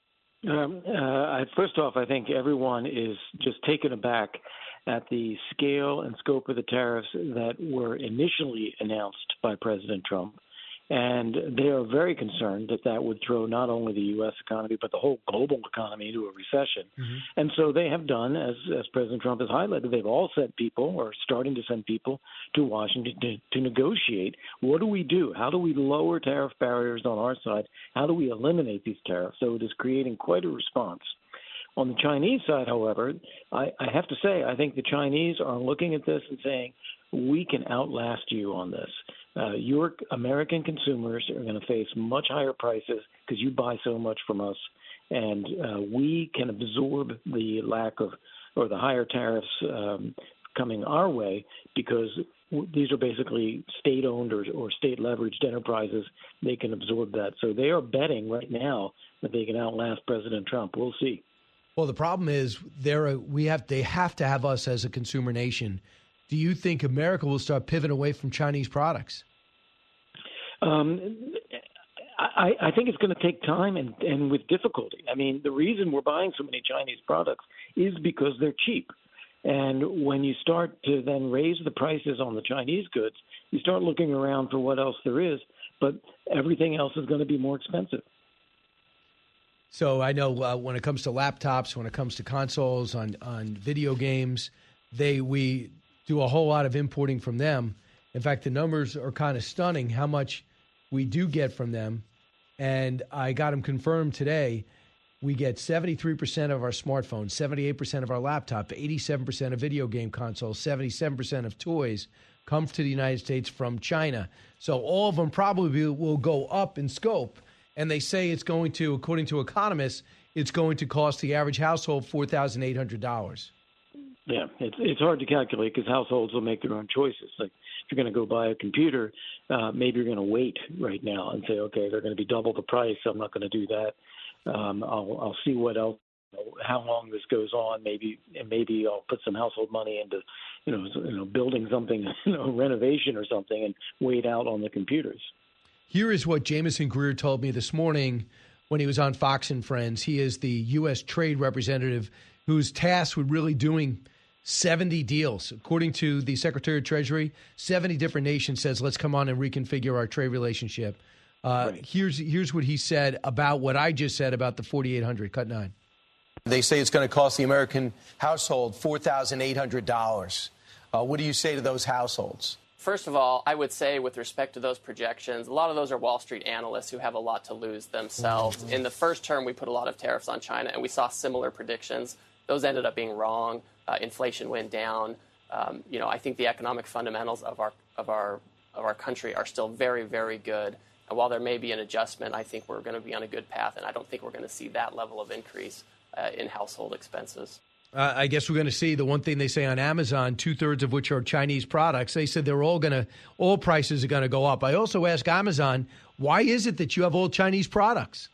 Um, uh, first off, I think everyone is just taken aback at the scale and scope of the tariffs that were initially announced by President Trump. And they are very concerned that that would throw not only the U S economy, but the whole global economy into a recession. Mm-hmm. And so they have done, as, as President Trump has highlighted, they've all sent people or starting to send people to Washington to, to negotiate. What do we do? How do we lower tariff barriers on our side? How do we eliminate these tariffs? So it is creating quite a response. On the Chinese side, however, I, I have to say, I think the Chinese are looking at this and saying, we can outlast you on this. Uh, your American consumers are going to face much higher prices because you buy so much from us, and uh, we can absorb the lack of or the higher tariffs um, coming our way because w- these are basically state-owned or, or state-leveraged enterprises. They can absorb that. So they are betting right now that they can outlast President Trump. We'll see. Well, the problem is there are, we have they have to have us as a consumer nation. Do you think America will start pivoting away from Chinese products? Um, I, I think it's going to take time and, and with difficulty. I mean, the reason we're buying so many Chinese products is because they're cheap. And when you start to then raise the prices on the Chinese goods, you start looking around for what else there is, but everything else is going to be more expensive. So I know uh, when it comes to laptops, when it comes to consoles, on, on video games, they we do a whole lot of importing from them. In fact, the numbers are kind of stunning how much we do get from them. And I got them confirmed today. We get seventy-three percent of our smartphones, seventy-eight percent of our laptop, eighty-seven percent of video game consoles, seventy-seven percent of toys come to the United States from China. So all of them probably will go up in scope. And they say it's going to, according to economists, it's going to cost the average household four thousand eight hundred dollars. Yeah, it's it's hard to calculate because households will make their own choices. Like if you're going to go buy a computer, uh, maybe you're going to wait right now and say, okay, they're going to be double the price. So I'm not going to do that. Um, I'll I'll see what else, you know, how long this goes on. Maybe and maybe I'll put some household money into, you know, you know, building something, you know, renovation or something, and wait out on the computers. Here is what Jameson Greer told me this morning when he was on Fox and Friends. He is the U S trade representative who's tasked with really doing seventy deals. According to the Secretary of Treasury, seventy different nations says, let's come on and reconfigure our trade relationship. Uh, right. Here's here's what he said about what I just said about the forty-eight hundred. Cut nine. They say it's going to cost the American household four thousand eight hundred dollars. Uh, what do you say to those households? first of all, I would say with respect to those projections, a lot of those are Wall Street analysts who have a lot to lose themselves. In the first term, we put a lot of tariffs on China, and we saw similar predictions. Those ended up being wrong. Uh, inflation went down. Um, you know, I think the economic fundamentals of our of our of our country are still very, very good. And while there may be an adjustment, I think we're going to be on a good path, and I don't think we're going to see that level of increase uh, in household expenses. Uh, I guess we're going to see the one thing they say on Amazon, two-thirds of which are Chinese products. They said they're all going to, all prices are going to go up. I also ask Amazon, why is it that you have all Chinese products?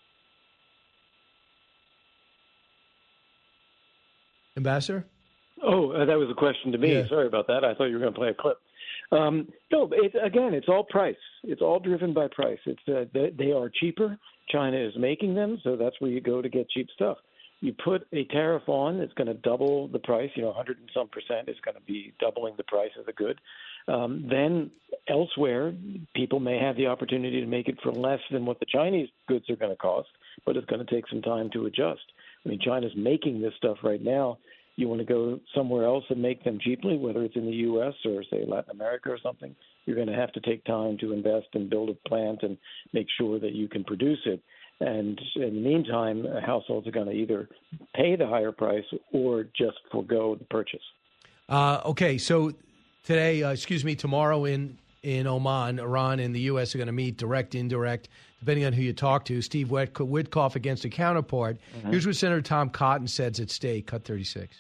Ambassador? Oh, uh, that was a question to me. Yeah. Sorry about that. I thought you were going to play a clip. Um, no, it, again, it's all price. It's all driven by price. It's uh, they, they are cheaper. China is making them, so that's where you go to get cheap stuff. You put a tariff on, it's going to double the price. You know, one hundred and some percent is going to be doubling the price of the good. Um, then elsewhere, people may have the opportunity to make it for less than what the Chinese goods are going to cost, but it's going to take some time to adjust. I mean, China's making this stuff right now. You want to go somewhere else and make them cheaply, whether it's in the U S or, say, Latin America or something, you're going to have to take time to invest and build a plant and make sure that you can produce it. And in the meantime, households are going to either pay the higher price or just forego the purchase. Uh, okay, so today, uh, excuse me, tomorrow in, in Oman, Iran and the U S are going to meet direct, indirect, depending on who you talk to. Steve Witkoff against a counterpart. Mm-hmm. Here's what Senator Tom Cotton says at stake. Cut thirty-six.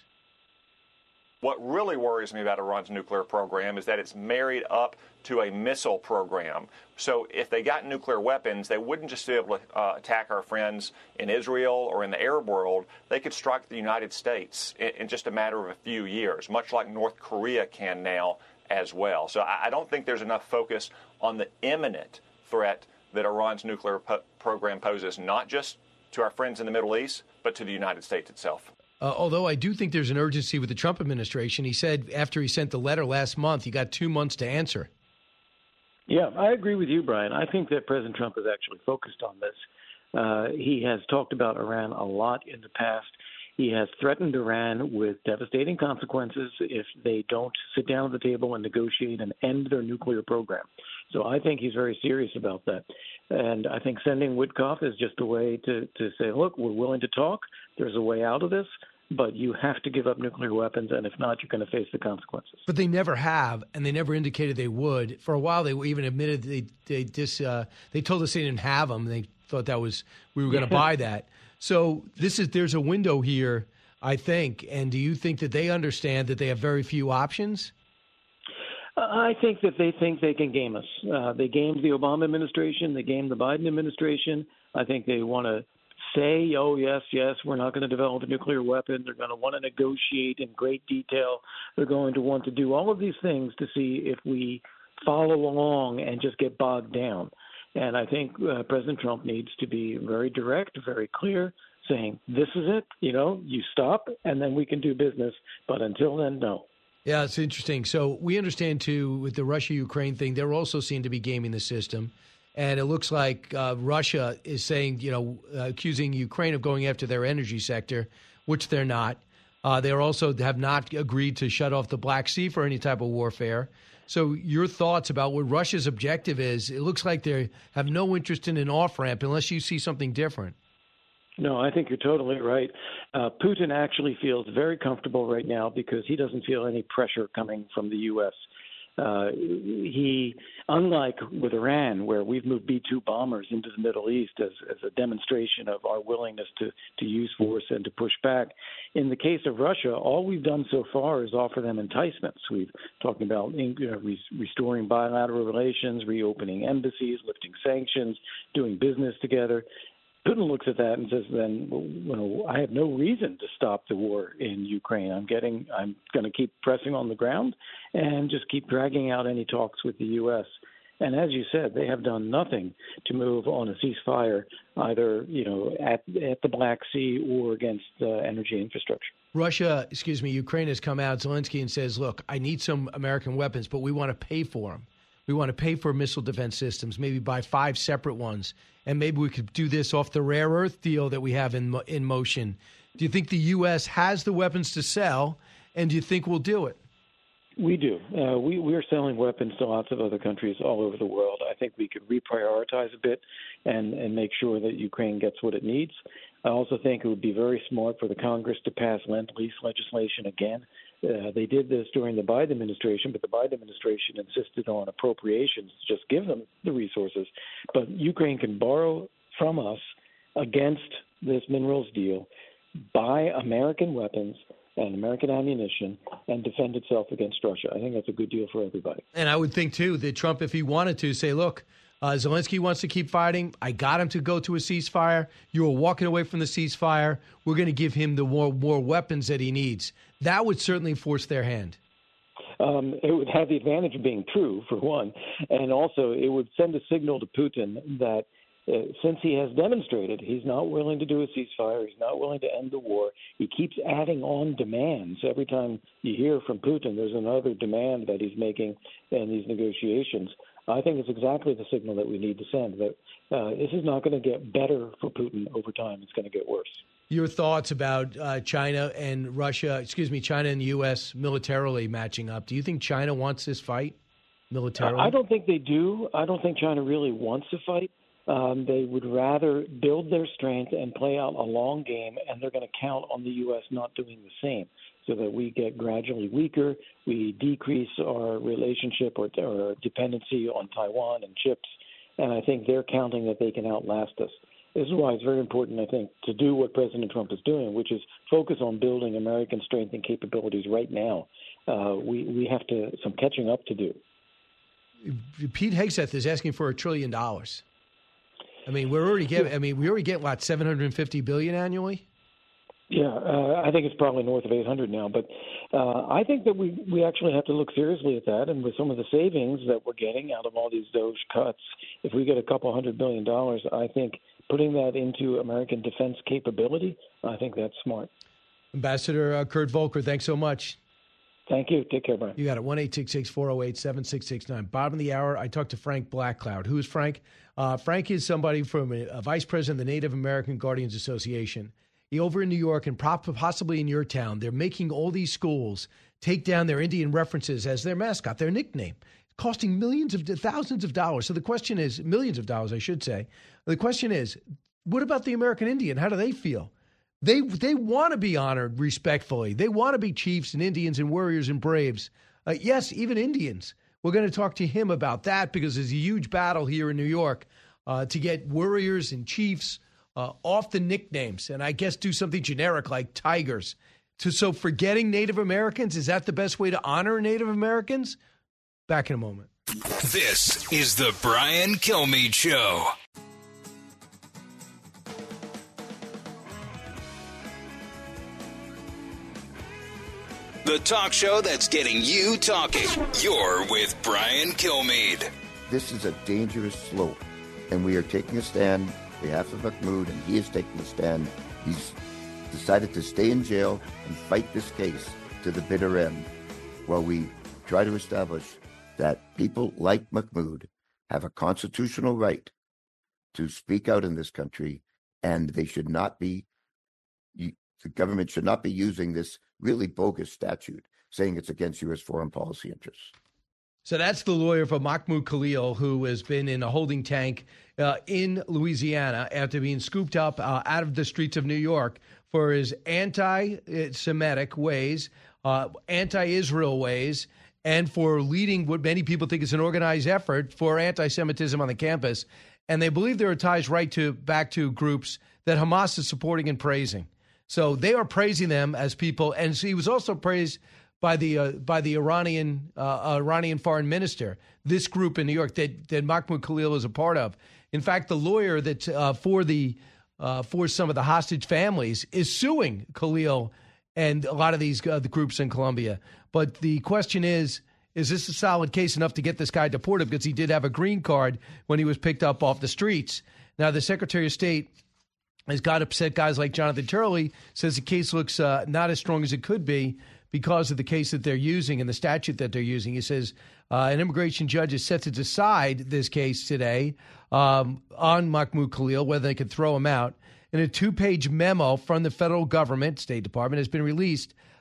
What really worries me about Iran's nuclear program is that it's married up to a missile program. So if they got nuclear weapons, they wouldn't just be able to uh, attack our friends in Israel or in the Arab world. They could strike the United States in, in just a matter of a few years, much like North Korea can now as well. So I, I don't think there's enough focus on the imminent threat that Iran's nuclear po- program poses, not just to our friends in the Middle East, but to the United States itself. Uh, although I do think there's an urgency with the Trump administration. He said after he sent the letter last month, he got two months to answer. Yeah, I agree with you, Brian. I think that President Trump is actually focused on this. Uh, he has talked about Iran a lot in the past. He has threatened Iran with devastating consequences if they don't sit down at the table and negotiate and end their nuclear program. So I think he's very serious about that. And I think sending Witkoff is just a way to, to say, look, we're willing to talk. There's a way out of this, but you have to give up nuclear weapons, and if not, you're going to face the consequences. But they never have, and they never indicated they would. For a while, they even admitted they they dis, uh, they told us they didn't have them. They thought that was we were going to buy that. So this is there's a window here, I think. And do you think that they understand that they have very few options? I think that they think they can game us. Uh, they gamed the Obama administration. They gamed the Biden administration. I think they want to say, oh, yes, yes, we're not going to develop a nuclear weapon. They're going to want to negotiate in great detail. They're going to want to do all of these things to see if we follow along and just get bogged down. And I think uh, President Trump needs to be very direct, very clear, saying, this is it, you know, you stop, and then we can do business. But until then, no. Yeah, it's interesting. So we understand, too, with the Russia-Ukraine thing, they're also seen to be gaming the system. And it looks like uh, Russia is saying, you know, uh, accusing Ukraine of going after their energy sector, which they're not. Uh, they also have not agreed to shut off the Black Sea for any type of warfare. So your thoughts about what Russia's objective is, it looks like they have no interest in an off-ramp unless you see something different. No, I think you're totally right. Uh, Putin actually feels very comfortable right now because he doesn't feel any pressure coming from the U S. Uh, he, unlike with Iran, where we've moved B two bombers into the Middle East as, as a demonstration of our willingness to, to use force and to push back. In the case of Russia, all we've done so far is offer them enticements. We've talked about you know, re- restoring bilateral relations, reopening embassies, lifting sanctions, doing business together. Putin looks at that and says, then, you know, I have no reason to stop the war in Ukraine. I'm getting, I'm going to keep pressing on the ground and just keep dragging out any talks with the U S. And as you said, they have done nothing to move on a ceasefire, either, you know, at, at the Black Sea or against uh, energy infrastructure. Russia, excuse me, Ukraine has come out, Zelensky, and says, look, I need some American weapons, but we want to pay for them. We want to pay for missile defense systems, maybe buy five separate ones. And maybe we could do this off the rare earth deal that we have in in motion. Do you think the U S has the weapons to sell, and do you think we'll do it? We do. Uh, we we are selling weapons to lots of other countries all over the world. I think we could reprioritize a bit and, and make sure that Ukraine gets what it needs. I also think it would be very smart for the Congress to pass Lend-Lease legislation again. Uh, they did this during the Biden administration, but the Biden administration insisted on appropriations to just give them the resources. But Ukraine can borrow from us against this minerals deal, buy American weapons and American ammunition, and defend itself against Russia. I think that's a good deal for everybody. And I would think, too, that Trump, if he wanted to, say, look, uh, Zelensky wants to keep fighting. I got him to go to a ceasefire. You are walking away from the ceasefire. We're going to give him the more, more weapons that he needs. That would certainly force their hand. Um, it would have the advantage of being true, for one, and also it would send a signal to Putin that Uh, since he has demonstrated he's not willing to do a ceasefire, he's not willing to end the war, he keeps adding on demands. Every time you hear from Putin, there's another demand that he's making in these negotiations. I think it's exactly the signal that we need to send, that uh, this is not going to get better for Putin over time. It's going to get worse. Your thoughts about uh, China and Russia, excuse me, China and the U S militarily matching up. Do you think China wants this fight militarily? I don't think they do. I don't think China really wants to fight. Um, they would rather build their strength and play out a long game, and they're going to count on the U S not doing the same, so that we get gradually weaker, we decrease our relationship or, or dependency on Taiwan and chips, and I think they're counting that they can outlast us. This is why it's very important, I think, to do what President Trump is doing, which is focus on building American strength and capabilities right now. Uh, we, we have to some catching up to do. Pete Hegseth is asking for a trillion dollars. I mean, we're already getting. I mean, we already get what, seven hundred fifty billion annually. Yeah, uh, I think it's probably north of eight hundred now. But uh, I think that we we actually have to look seriously at that. And with some of the savings that we're getting out of all these Doge cuts, if we get a couple hundred billion dollars, I think putting that into American defense capability, I think that's smart. Ambassador uh, Kurt Volker, thanks so much. Thank you. Take care, Brian. You got it. one eight six six, four oh eight, seven six six nine. Bottom of the hour, I talked to Frank Blackcloud. Who is Frank? Uh, Frank is somebody from a, a vice president of the Native American Guardians Association. He, over in New York and possibly in your town, they're making all these schools take down their Indian references as their mascot, their nickname, costing millions of thousands of dollars. So the question is, millions of dollars, I should say. The question is, what about the American Indian? How do they feel? They they want to be honored respectfully. They want to be chiefs and Indians and warriors and braves. Uh, yes, even Indians. We're going to talk to him about that because there's a huge battle here in New York uh, to get warriors and chiefs uh, off the nicknames and I guess do something generic like tigers. To, so forgetting Native Americans, is that the best way to honor Native Americans? Back in a moment. This is the Brian Kilmeade Show. The talk show that's getting you talking. You're with Brian Kilmeade. This is a dangerous slope, and we are taking a stand on behalf of Mahmoud, and he is taking a stand. He's decided to stay in jail and fight this case to the bitter end while we try to establish that people like Mahmoud have a constitutional right to speak out in this country, and they should not be, the government should not be using this really bogus statute, saying it's against U S foreign policy interests. So that's the lawyer for Mahmoud Khalil, who has been in a holding tank uh, in Louisiana after being scooped up uh, out of the streets of New York for his anti-Semitic ways, uh, anti-Israel ways, and for leading what many people think is an organized effort for anti-Semitism on the campus. And they believe there are ties right to back to groups that Hamas is supporting and praising. So they are praising them as people, and he was also praised by the uh, by the Iranian uh, Iranian foreign minister. This group in New York that that Mahmoud Khalil is a part of. In fact, the lawyer that uh, for the uh, for some of the hostage families is suing Khalil and a lot of these uh, the groups in Colombia. But the question is, is this a solid case enough to get this guy deported? Because he did have a green card when he was picked up off the streets. Now, the Secretary of State has got upset guys like Jonathan Turley, says the case looks uh, not as strong as it could be because of the case that they're using and the statute that they're using. He says uh, an immigration judge is set to decide this case today um, on Mahmoud Khalil, whether they could throw him out. In a two-page memo from the federal government, State Department, has been released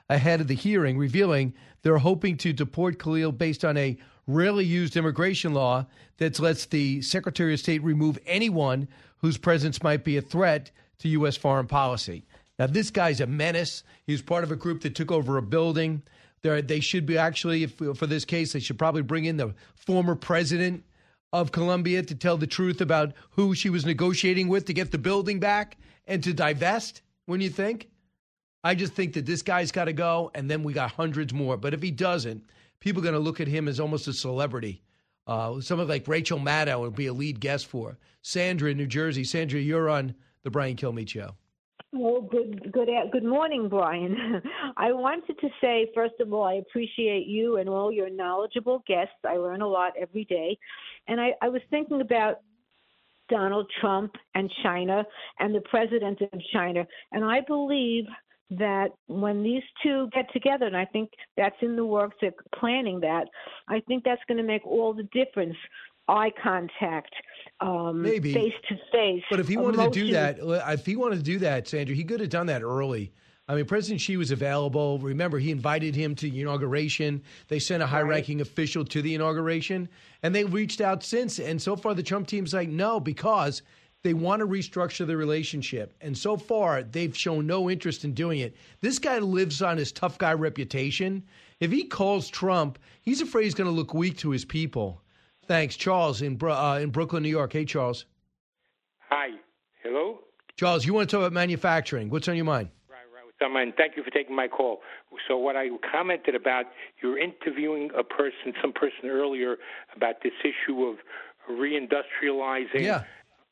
ahead of the hearing, revealing they're hoping to deport Khalil based on a rarely used immigration law that lets the Secretary of State remove anyone whose presence might be a threat to U S foreign policy. Now, this guy's a menace. He was part of a group that took over a building. They're, they should be actually, if, for this case, they should probably bring in the former president of Colombia to tell the truth about who she was negotiating with to get the building back and to divest, when you think. I just think that this guy's got to go, and then we got hundreds more. But if he doesn't, people are going to look at him as almost a celebrity. Uh, someone like Rachel Maddow would be a lead guest for. Sandra in New Jersey. Sandra, you're on the Brian Kilmeade Show. Well, good, good, good morning, Brian. I wanted to say, first of all, I appreciate you and all your knowledgeable guests. I learn a lot every day. And I, I was thinking about Donald Trump and China and the president of China. And I believe that when these two get together, and I think that's in the works, they're planning that, I think that's going to make all the difference. Eye contact, um, Maybe face to face. But if he wanted emotion. to do that, if he wanted to do that, Sandra, he could have done that early. I mean, President Xi was available. Remember, he invited him to the inauguration. They sent a high-ranking right. official to the inauguration, and they reached out since. And so far, the Trump team's like, no, because they want to restructure the relationship. And so far, they've shown no interest in doing it. This guy lives on his tough guy reputation. If he calls Trump, he's afraid he's going to look weak to his people. Thanks. Charles in uh, in Brooklyn, New York. Hey, Charles. Hi. Hello? Charles, you want to talk about manufacturing. What's on your mind? Right, right. What's on my mind? Thank you for taking my call. So what I commented about, you were interviewing a person, some person earlier, about this issue of reindustrializing. Yeah.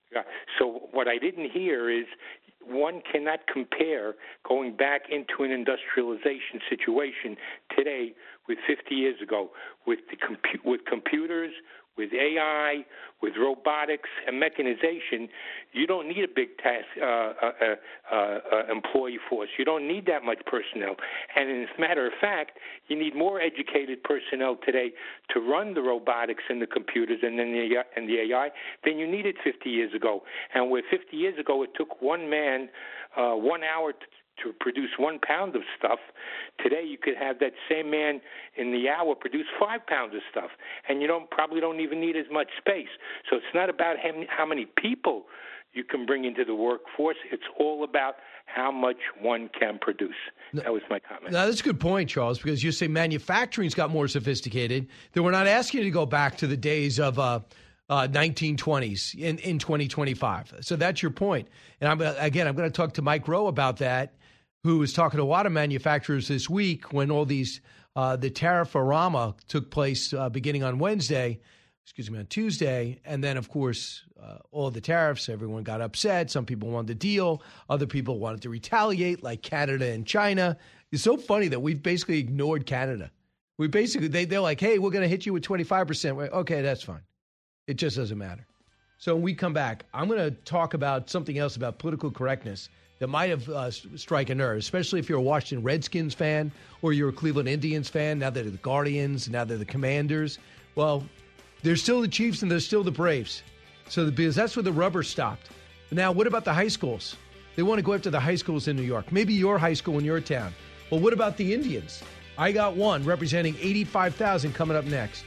So what I didn't hear is one cannot compare going back into an industrialization situation today with fifty years ago, with the compu- with computers, with A I, with robotics and mechanization. You don't need a big task uh, uh, uh, uh, employee force. You don't need that much personnel. And as a matter of fact, you need more educated personnel today to run the robotics and the computers and then the and the A I than you needed fifty years ago. And where fifty years ago it took one man uh, one hour to to produce one pound of stuff, today you could have that same man in the hour produce five pounds of stuff, and you don't probably don't even need as much space. So it's not about how many people you can bring into the workforce. It's all about how much one can produce. That was my comment. Now, that's a good point, Charles, because you say manufacturing's got more sophisticated. That we're not asking you to go back to the days of uh, uh, nineteen twenties in, in twenty twenty-five. So that's your point. And I'm again, I'm going to talk to Mike Rowe about that, who was talking to a lot of manufacturers this week when all these, uh, the tariff-orama took place uh, beginning on Wednesday, excuse me, on Tuesday. And then, of course, uh, all the tariffs, everyone got upset. Some people wanted a deal. Other people wanted to retaliate, like Canada and China. It's so funny that we've basically ignored Canada. We basically, they, they're like, hey, we're going to hit you with twenty-five percent. Okay, that's fine. It just doesn't matter. So when we come back, I'm going to talk about something else about political correctness that might have uh, strike a nerve, especially if you're a Washington Redskins fan or you're a Cleveland Indians fan. Now they're the Guardians, now they're the Commanders. Well, they're still the Chiefs and they're still the Braves. So the, because that's where the rubber stopped. Now, what about the high schools? They want to go after the high schools in New York. Maybe your high school in your town. Well, what about the Indians? I got one representing eighty-five thousand coming up next.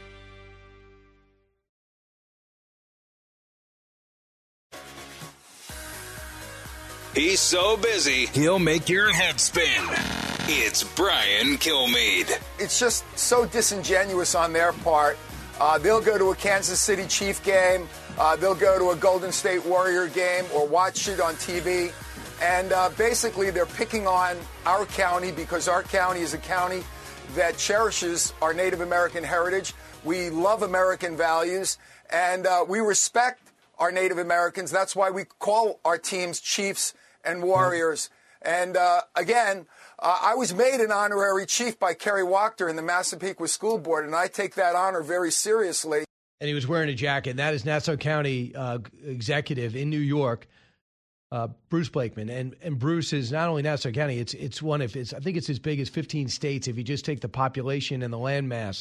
He's so busy, he'll make your head spin. It's Brian Kilmeade. It's just so disingenuous on their part. Uh, they'll go to a Kansas City Chief game. Uh, they'll go to a Golden State Warrior game or watch it on T V. And uh, basically, they're picking on our county because our county is a county that cherishes our Native American heritage. We love American values, and uh, we respect our Native Americans. That's why we call our teams Chiefs and Warriors. And uh, again, uh, I was made an honorary chief by Kerry Wachter in the Massapequa School Board, and I take that honor very seriously. And he was wearing a jacket. That is Nassau County uh, executive in New York, uh, Bruce Blakeman. And and Bruce is not only Nassau County, it's it's one of his, I think it's as big as fifteen states if you just take the population and the landmass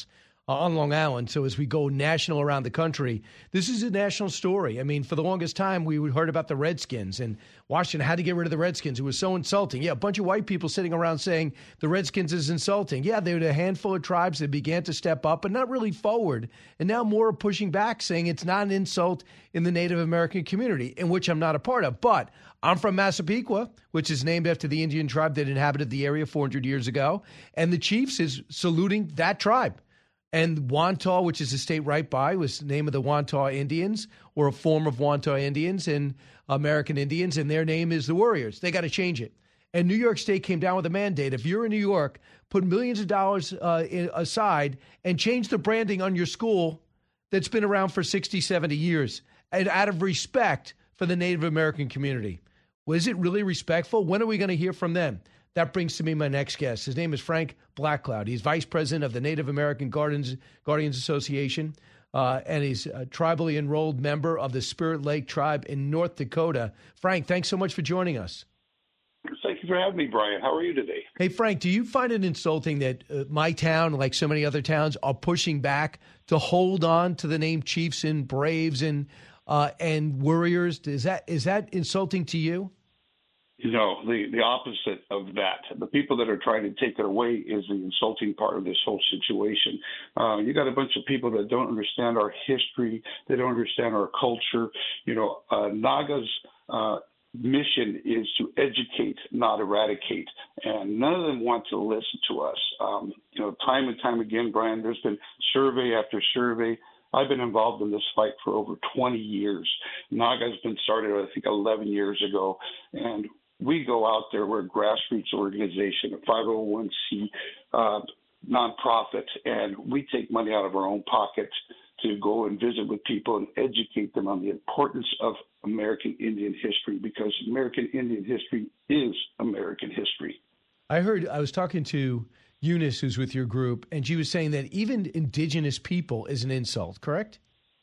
uh, on Long Island. So as we go national around the country, this is a national story. I mean, for the longest time, we heard about the Redskins, and Washington had to get rid of the Redskins. It was so insulting. Yeah, a bunch of white people sitting around saying the Redskins is insulting. Yeah, they were a handful of tribes that began to step up, but not really forward. And now more are pushing back, saying it's not an insult in the Native American community, in which I'm not a part of. But I'm from Massapequa, which is named after the Indian tribe that inhabited the area four hundred years ago. And the Chiefs is saluting that tribe. And Wantagh, which is a state right by, was the name of the Wantagh Indians, or a form of Wantagh Indians and American Indians, and their name is the Warriors. They got to change it. And New York State came down with a mandate. If you're in New York, put millions of dollars uh, in, aside and change the branding on your school that's been around for sixty, seventy years, and out of respect for the Native American community. Was it really respectful? When are we going to hear from them? That brings to me my next guest. His name is Frank Blackcloud. He's vice president of the Native American Guardians, Guardians Association, uh, and he's a tribally enrolled member of the Spirit Lake Tribe in North Dakota. Frank, thanks so much for joining us. Thank you for having me, Brian. How are you today? Hey, Frank, do you find it insulting that uh, my town, like so many other towns, are pushing back to hold on to the name Chiefs and Braves and uh, and Warriors? Is that is that insulting to you? You know, the, the opposite of that. The people that are trying to take it away is the insulting part of this whole situation. Uh, you got a bunch of people that don't understand our history. They don't understand our culture. You know, uh, Naga's uh, mission is to educate, not eradicate. And none of them want to listen to us. Um, you know, time and time again, Brian, there's been survey after survey. I've been involved in this fight for over twenty years. Naga's been started, I think, eleven years ago. And we go out there, we're a grassroots organization, a five oh one c uh, nonprofit, and we take money out of our own pockets to go and visit with people and educate them on the importance of American Indian history, because American Indian history is American history. I heard, I was talking to Eunice, who's with your group, and she was saying that even indigenous people is an insult, correct?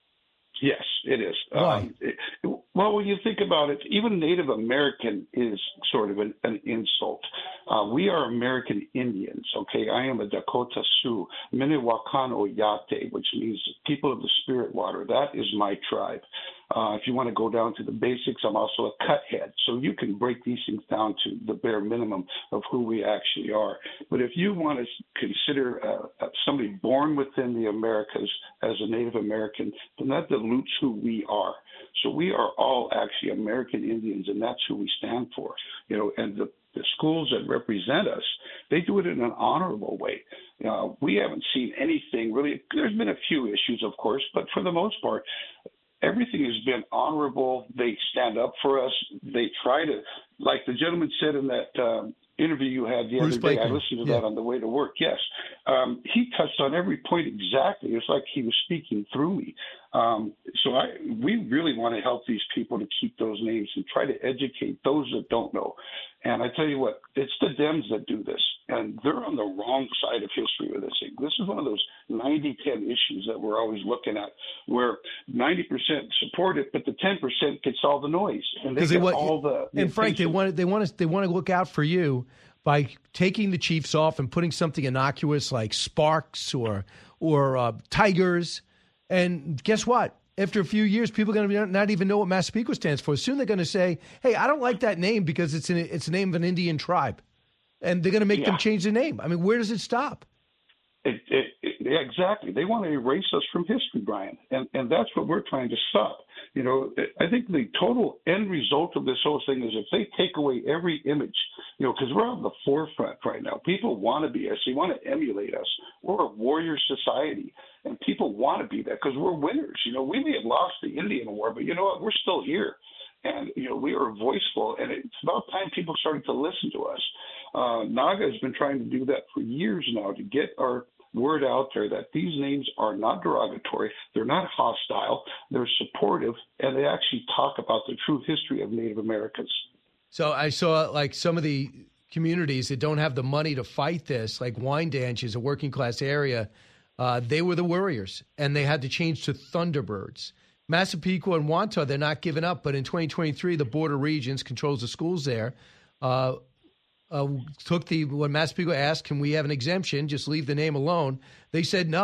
Yes, it is. Why? Um, it, well, when you think about it, even Native American is sort of an, an insult. Uh, we are American Indians, okay? I am a Dakota Sioux, Minnewakan Oyate, which means people of the spirit water. That is my tribe. Uh, if you want to go down to the basics, I'm also a cuthead. So you can break these things down to the bare minimum of who we actually are. But if you want to consider uh, somebody born within the Americas as a Native American, then that dilutes who we are. So we are all actually American Indians, and that's who we stand for. You know, and the, the schools that represent us, they do it in an honorable way. Uh, we haven't seen anything really. There's been a few issues, of course, but for the most part, everything has been honorable. They stand up for us. They try to, like the gentleman said in that um, interview you had the Bruce other day, Blakeman. I listened to Yeah. that on the way to work, yes. Um, he touched on every point exactly. It's like he was speaking through me. Um, so I, we really want to help these people to keep those names and try to educate those that don't know. And I tell you what, it's the Dems that do this, and they're on the wrong side of history with this thing. This is one of those ninety ten issues that we're always looking at, where ninety percent support it, but the ten percent gets all the noise, and they, Because get want, all the, the and Frank, they attention. want they want to they want to look out for you by taking the Chiefs off and putting something innocuous like Sparks or or uh, Tigers. And guess what? After a few years, people are going to not even know what Massapequa stands for. Soon they're going to say, "Hey, I don't like that name because it's an, it's the name of an Indian tribe," and they're going to make Yeah. them change the name. I mean, where does it stop? It, it, it, yeah, exactly. They want to erase us from history, Brian, and and that's what we're trying to stop. You know, I think the total end result of this whole thing is if they take away every image, you know, because we're on the forefront right now. People want to be us. They want to emulate us. We're a warrior society, and people want to be that because we're winners. You know, we may have lost the Indian War, but you know what? We're still here. And, you know, we are voiceful, and it's about time people started to listen to us. Uh, Naga has been trying to do that for years now to get our word out there that these names are not derogatory, they're not hostile, they're supportive, and they actually talk about the true history of Native Americans. So I saw like some of the communities that don't have the money to fight this, like Wyandanch is a working class area. Uh, they were the Warriors, and they had to change to Thunderbirds. Massapequa and Wantagh, they're not giving up, but in twenty twenty-three, the Board of Regents controls the schools there. Uh, uh, took the when Massapequa asked, "Can we have an exemption? Just leave the name alone." They said no,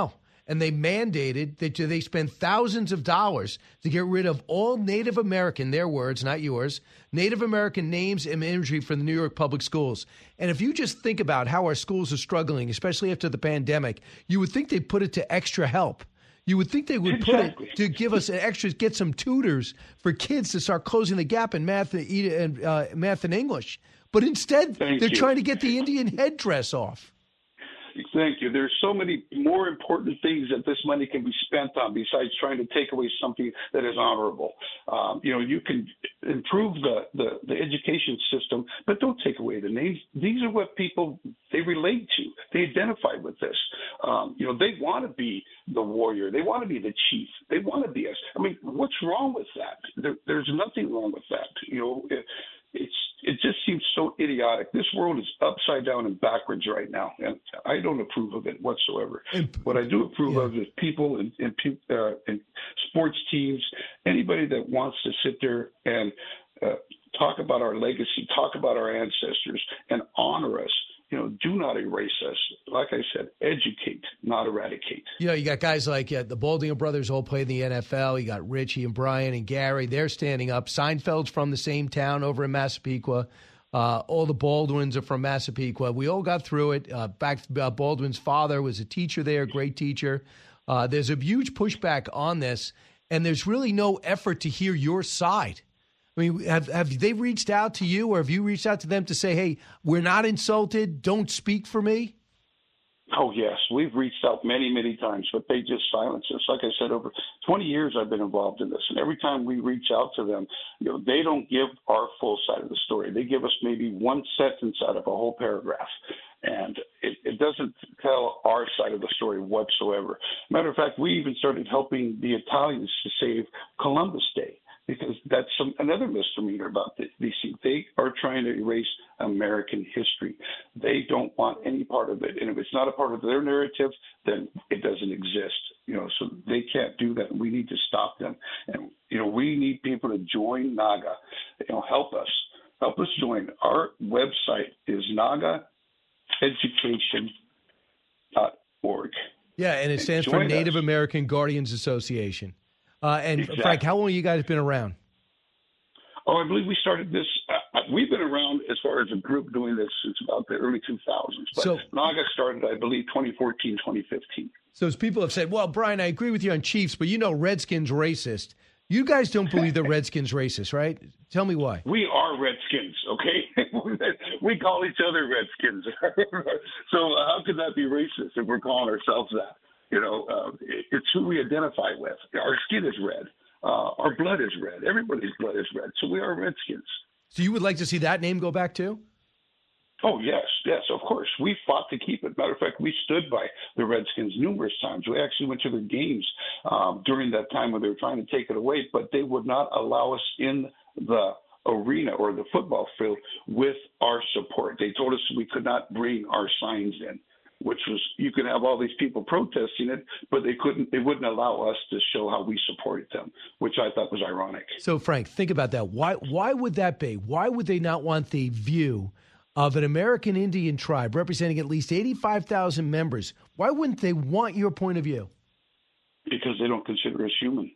and they mandated that they spend thousands of dollars to get rid of all Native American, their words, not yours, Native American names and imagery from the New York public schools. And if you just think about how our schools are struggling, especially after the pandemic, you would think they'd put it to extra help. You would think they would exactly. put it to give us an extra, get some tutors for kids to start closing the gap in math and uh, math and English. But instead, Thank they're you. trying to get the Indian headdress off. Thank you. There's so many more important things that this money can be spent on besides trying to take away something that is honorable. Um, you know, you can improve the, the, the education system, but don't take away the names. These are what people, they relate to. They identify with this. Um, you know, they want to be the warrior. They want to be the chief. They want to be us. I mean, what's wrong with that? There, there's nothing wrong with that. You know, it, it's it just seems so idiotic. This world is upside down and backwards right now, and I don't approve of it whatsoever. And, what I do approve yeah. of is people and, and, uh, and sports teams, anybody that wants to sit there and uh, talk about our legacy, talk about our ancestors, and honor us. You know, do not erase us. Like I said, educate, not eradicate. You know, you got guys like uh, the Baldwin brothers all play in the N F L. You got Richie and Brian and Gary. They're standing up. Seinfeld's from the same town over in Massapequa. Uh, all the Baldwins are from Massapequa. We all got through it. Uh, back, uh, Baldwin's father was a teacher there, great teacher. Uh, there's a huge pushback on this, and there's really no effort to hear your side. I mean, have have they reached out to you, or have you reached out to them to say, hey, we're not insulted, don't speak for me? Oh, yes. We've reached out many, many times, but they just silence us. Like I said, over twenty years I've been involved in this, and every time we reach out to them, you know, they don't give our full side of the story. They give us maybe one sentence out of a whole paragraph, and it, it doesn't tell our side of the story whatsoever. Matter of fact, we even started helping the Italians to save Columbus Day, because that's some, another misdemeanor about the D C. They are trying to erase American history. They don't want any part of it. And if it's not a part of their narrative, then it doesn't exist. You know, so they can't do that. We need to stop them. And, you know, we need people to join NAGA. You know, help us. Help us join. Our website is naga education dot org. Yeah, and it stands and for Native us. American Guardians Association. Uh, and exactly. Frank, how long have you guys been around? Oh, I believe we started this. Uh, we've been around as far as a group doing this since about the early two thousands. But so, NAGA started, I believe, twenty fourteen, twenty fifteen. So as people have said, well, Brian, I agree with you on Chiefs, but you know Redskins racist. You guys don't believe that Redskins racist, right? Tell me why. We are Redskins, okay? We call each other Redskins. So uh, how could that be racist if we're calling ourselves that? You know, uh, it, it's who we identify with. Our skin is red. Uh, our blood is red. Everybody's blood is red. So we are Redskins. So you would like to see that name go back too? Oh, yes, yes, of course. We fought to keep it. Matter of fact, we stood by the Redskins numerous times. We actually went to their games um, during that time when they were trying to take it away, but they would not allow us in the arena or the football field with our support. They told us we could not bring our signs in, which was, you could have all these people protesting it, but they couldn't, they wouldn't allow us to show how we supported them, which I thought was ironic. So, Frank, think about that. Why, why would that be? Why would they not want the view of an American Indian tribe representing at least eighty-five thousand members? Why wouldn't they want your point of view? Because they don't consider us human.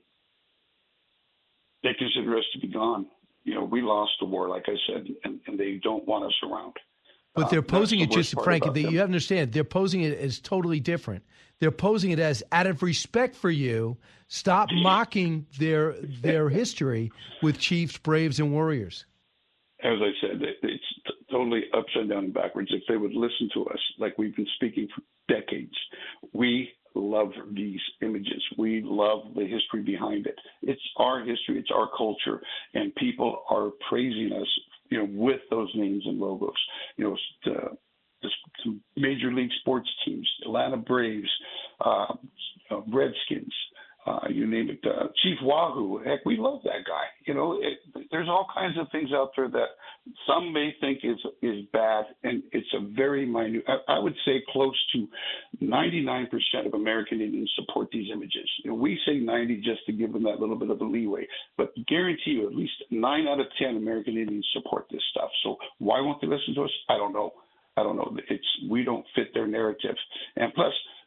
They consider us to be gone. You know, we lost the war, like I said, and, and they don't want us around. But they're Uh, posing that's it the just, worst part Frank, about they, them. you understand, they're posing it as totally different. They're posing it as, out of respect for you, stop mocking their their history with Chiefs, Braves, and Warriors. As I said, it, it's t- totally upside down and backwards. If they would listen to us like we've been speaking for decades, we love these images. We love the history behind it. It's our history. It's our culture. And people are praising us, you know, with those names and logos. You know, the, the, the major league sports teams, Atlanta Braves, uh, uh, Redskins, uh, you name it, uh, Chief Wahoo. Heck, we love that guy. You know, it, there's all kinds of things out there that some may think is is bad, and it's a very minute. I, I would say close to ninety-nine percent of American Indians support these images. You know, we say ninety just to give them that little bit of a leeway, but guarantee you, at least nine out of ten American Indians support this stuff. So why won't they listen to us? I don't know. I don't know. It's we don't fit their narrative, and plus,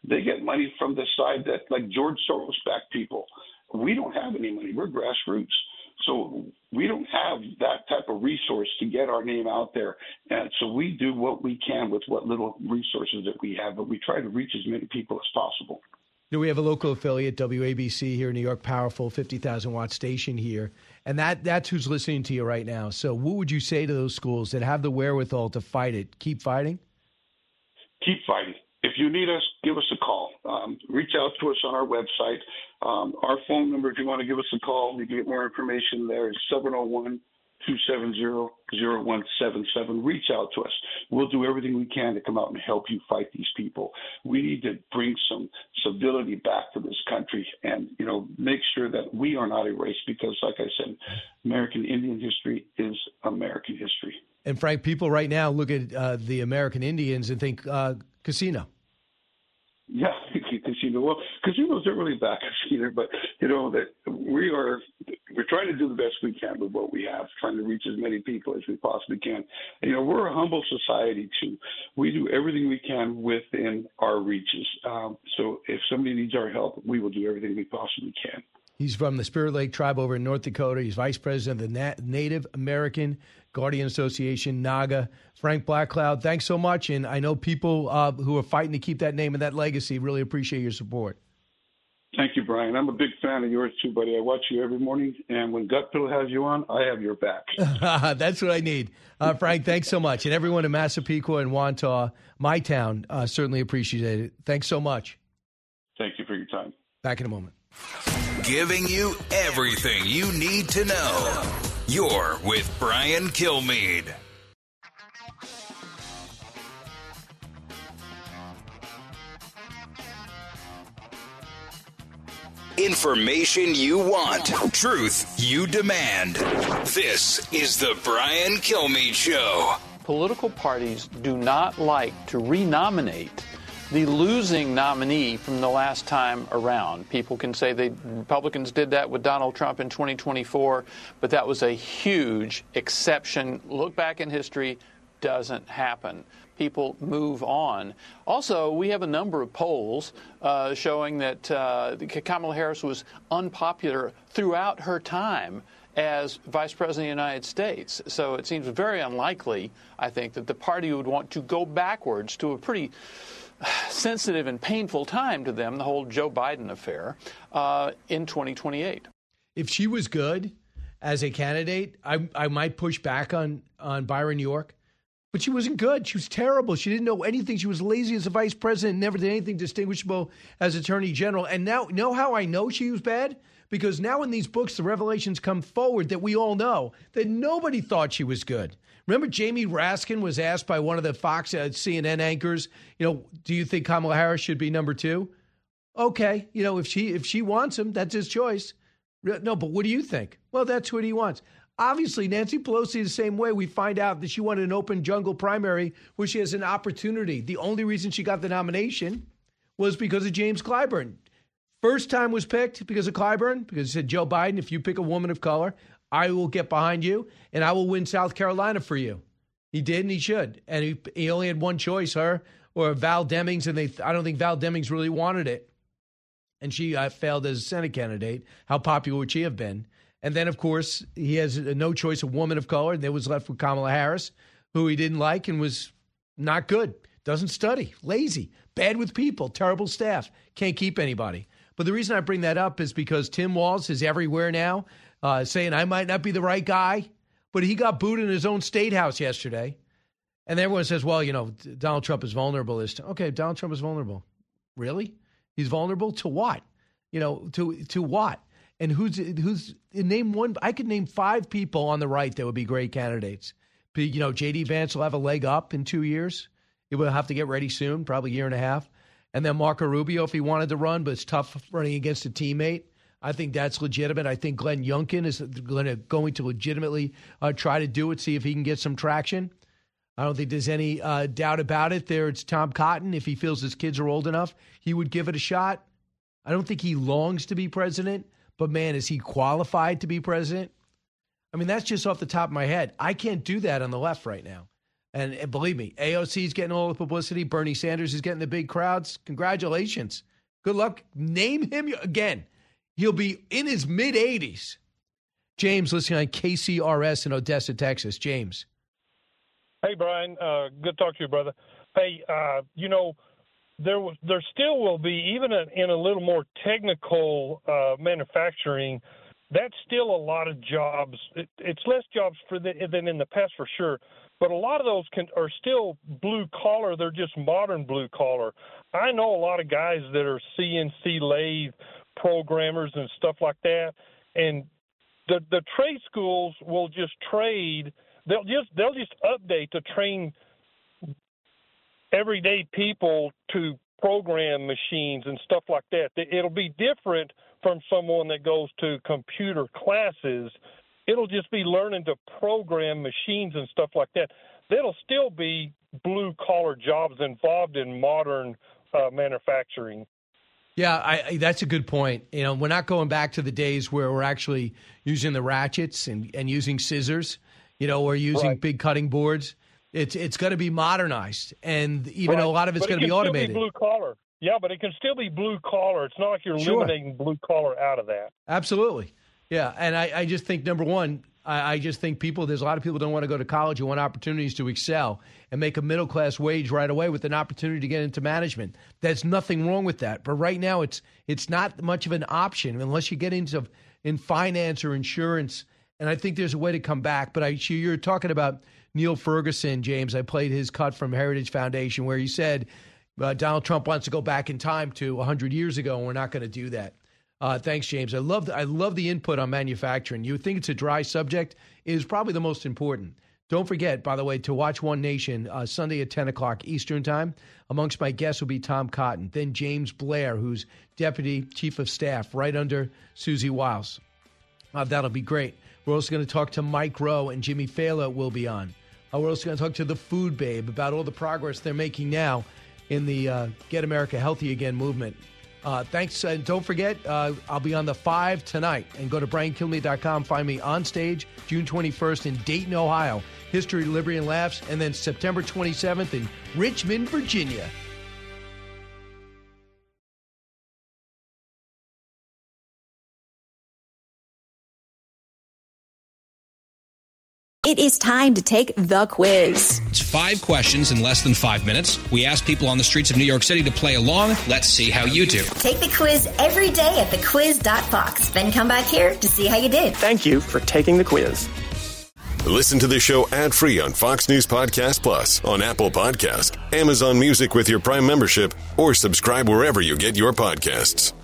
They get money from the side that, like George Soros-backed people. We don't have any money. We're grassroots. So we don't have that type of resource to get our name out there. And so we do what we can with what little resources that we have, but we try to reach as many people as possible. You know, we have a local affiliate, W A B C here in New York, powerful fifty thousand watt station here. And that that's who's listening to you right now. So what would you say to those schools that have the wherewithal to fight it? Keep fighting? Keep fighting. If you need us, give us a call. Um, reach out to us on our website. Um, our phone number, if you want to give us a call, you can get more information there, is seven oh one, two seven zero, zero one seven seven. Reach out to us. We'll do everything we can to come out and help you fight these people. We need to bring some civility back to this country and, you know, make sure that we are not erased because, like I said, American Indian history is American history. And, Frank, people right now look at uh, the American Indians and think uh, casino. Yeah, casino. Well, casinos are really back either, but you know that we are we're trying to do the best we can with what we have, trying to reach as many people as we possibly can. And, you know, we're a humble society too. We do everything we can within our reaches. Um, so if somebody needs our help, we will do everything we possibly can. He's from the Spirit Lake Tribe over in North Dakota. He's vice president of the Na- Native American Guardian Association, NAGA. Frank Blackcloud, thanks so much. And I know people uh, who are fighting to keep that name and that legacy really appreciate your support. Thank you, Brian. I'm a big fan of yours too, buddy. I watch you every morning. And when Gut Pill has you on, I have your back. That's what I need. Uh, Frank, thanks so much. And everyone in Massapequa and Wantagh, my town, uh, certainly appreciate it. Thanks so much. Thank you for your time. Back in a moment. Giving you everything you need to know. You're with Brian Kilmeade. Information you want, truth you demand. This is the Brian Kilmeade Show. Political parties do not like to renominate the losing nominee from the last time around. People can say the Republicans did that with Donald Trump in twenty twenty-four, but that was a huge exception. Look back in history, doesn't happen. People move on. Also, we have a number of polls uh, showing that uh, Kamala Harris was unpopular throughout her time as Vice President of the United States. So it seems very unlikely, I think, that the party would want to go backwards to a pretty sensitive and painful time to them, the whole Joe Biden affair, uh, in twenty twenty-eight. If she was good as a candidate, I, I might push back on, on Byron York. But she wasn't good. She was terrible. She didn't know anything. She was lazy as a vice president, never did anything distinguishable as attorney general. And now, know how I know she was bad? Because now in these books, the revelations come forward that we all know that nobody thought she was good. Remember Jamie Raskin was asked by one of the Fox uh, C N N anchors, you know, do you think Kamala Harris should be number two? Okay, you know, if she if she wants him, that's his choice. No, but what do you think? Well, that's what he wants. Obviously, Nancy Pelosi, the same way, we find out that she wanted an open jungle primary where she has an opportunity. The only reason she got the nomination was because of James Clyburn. First time was picked because of Clyburn, because he said, Joe Biden, if you pick a woman of color, I will get behind you, and I will win South Carolina for you. He did, and he should. And he, he only had one choice, her or Val Demings, and they I don't think Val Demings really wanted it. And she uh, failed as a Senate candidate. How popular would she have been? And then, of course, he has a no choice, a woman of color. And there was left with Kamala Harris, who he didn't like and was not good. Doesn't study, lazy, bad with people, terrible staff, can't keep anybody. But the reason I bring that up is because Tim Walz is everywhere now, uh, saying I might not be the right guy, but he got booed in his own state house yesterday. And everyone says, well, you know, Donald Trump is vulnerable. Okay, Donald Trump is vulnerable. Really? He's vulnerable to what? You know, to to what? And who's who's name one? I could name five people on the right that would be great candidates. You know, J D Vance will have a leg up in two years. He will have to get ready soon, probably a year and a half. And then Marco Rubio, if he wanted to run, but it's tough running against a teammate. I think that's legitimate. I think Glenn Youngkin is going to legitimately uh, try to do it, see if he can get some traction. I don't think there's any uh, doubt about it. There, it's Tom Cotton. If he feels his kids are old enough, he would give it a shot. I don't think he longs to be president, but man, is he qualified to be president? I mean, that's just off the top of my head. I can't do that on the left right now. And, and believe me, A O C is getting all the publicity. Bernie Sanders is getting the big crowds. Congratulations. Good luck. Name him again. He'll be in his mid-eighties. James, listening on K C R S in Odessa, Texas. James. Hey, Brian. Uh, good to talk to you, brother. Hey, uh, you know, there was, there still will be, even in a little more technical uh, manufacturing, that's still a lot of jobs. It, it's less jobs for the, than in the past for sure, but a lot of those can, are still blue collar. They're just modern blue collar. I know a lot of guys that are C N C lathe programmers and stuff like that, and the the trade schools will just trade. They'll just they'll just update to train everyday people to program machines and stuff like that. It'll be different from someone that goes to computer classes. It'll just be learning to program machines and stuff like that. There'll still be blue-collar jobs involved in modern uh, manufacturing. Yeah, I, I, that's a good point. You know, we're not going back to the days where we're actually using the ratchets and, and using scissors, you know, or using right. big cutting boards. It's it's going to be modernized, and even right. though a lot of it's but going it to be automated. Still be blue collar. Yeah, but it can still be blue collar. It's not like you're Sure. eliminating blue collar out of that. Absolutely. Yeah, and I, I just think, number one, I, I just think people, there's a lot of people who don't want to go to college who want opportunities to excel and make a middle-class wage right away with an opportunity to get into management. There's nothing wrong with that. But right now, it's it's not much of an option unless you get into in finance or insurance. And I think there's a way to come back. But I, you're talking about Neil Ferguson, James. I played his cut from Heritage Foundation where he said uh, Donald Trump wants to go back in time to one hundred years ago, and we're not going to do that. Uh, thanks, James. I love the, I love the input on manufacturing. You would think it's a dry subject. It is probably the most important. Don't forget, by the way, to watch One Nation uh, Sunday at ten o'clock Eastern Time. Amongst my guests will be Tom Cotton, then James Blair, who's Deputy Chief of Staff right under Susie Wiles. Uh, that'll be great. We're also going to talk to Mike Rowe, and Jimmy Fallon will be on. Uh, we're also going to talk to the Food Babe about all the progress they're making now in the uh, Get America Healthy Again movement. Uh, thanks. And don't forget, uh, I'll be on the five tonight. And go to brian kilmeade dot com. Find me on stage June twenty-first in Dayton, Ohio. History, Liberty, and Laughs. And then September twenty-seventh in Richmond, Virginia. It is time to take the quiz. It's five questions in less than five minutes. We ask people on the streets of New York City to play along. Let's see how you do. Take the quiz every day at the quiz dot fox. Then come back here to see how you did. Thank you for taking the quiz. Listen to the show ad-free on Fox News Podcast Plus, on Apple Podcast, Amazon Music with your Prime membership, or subscribe wherever you get your podcasts.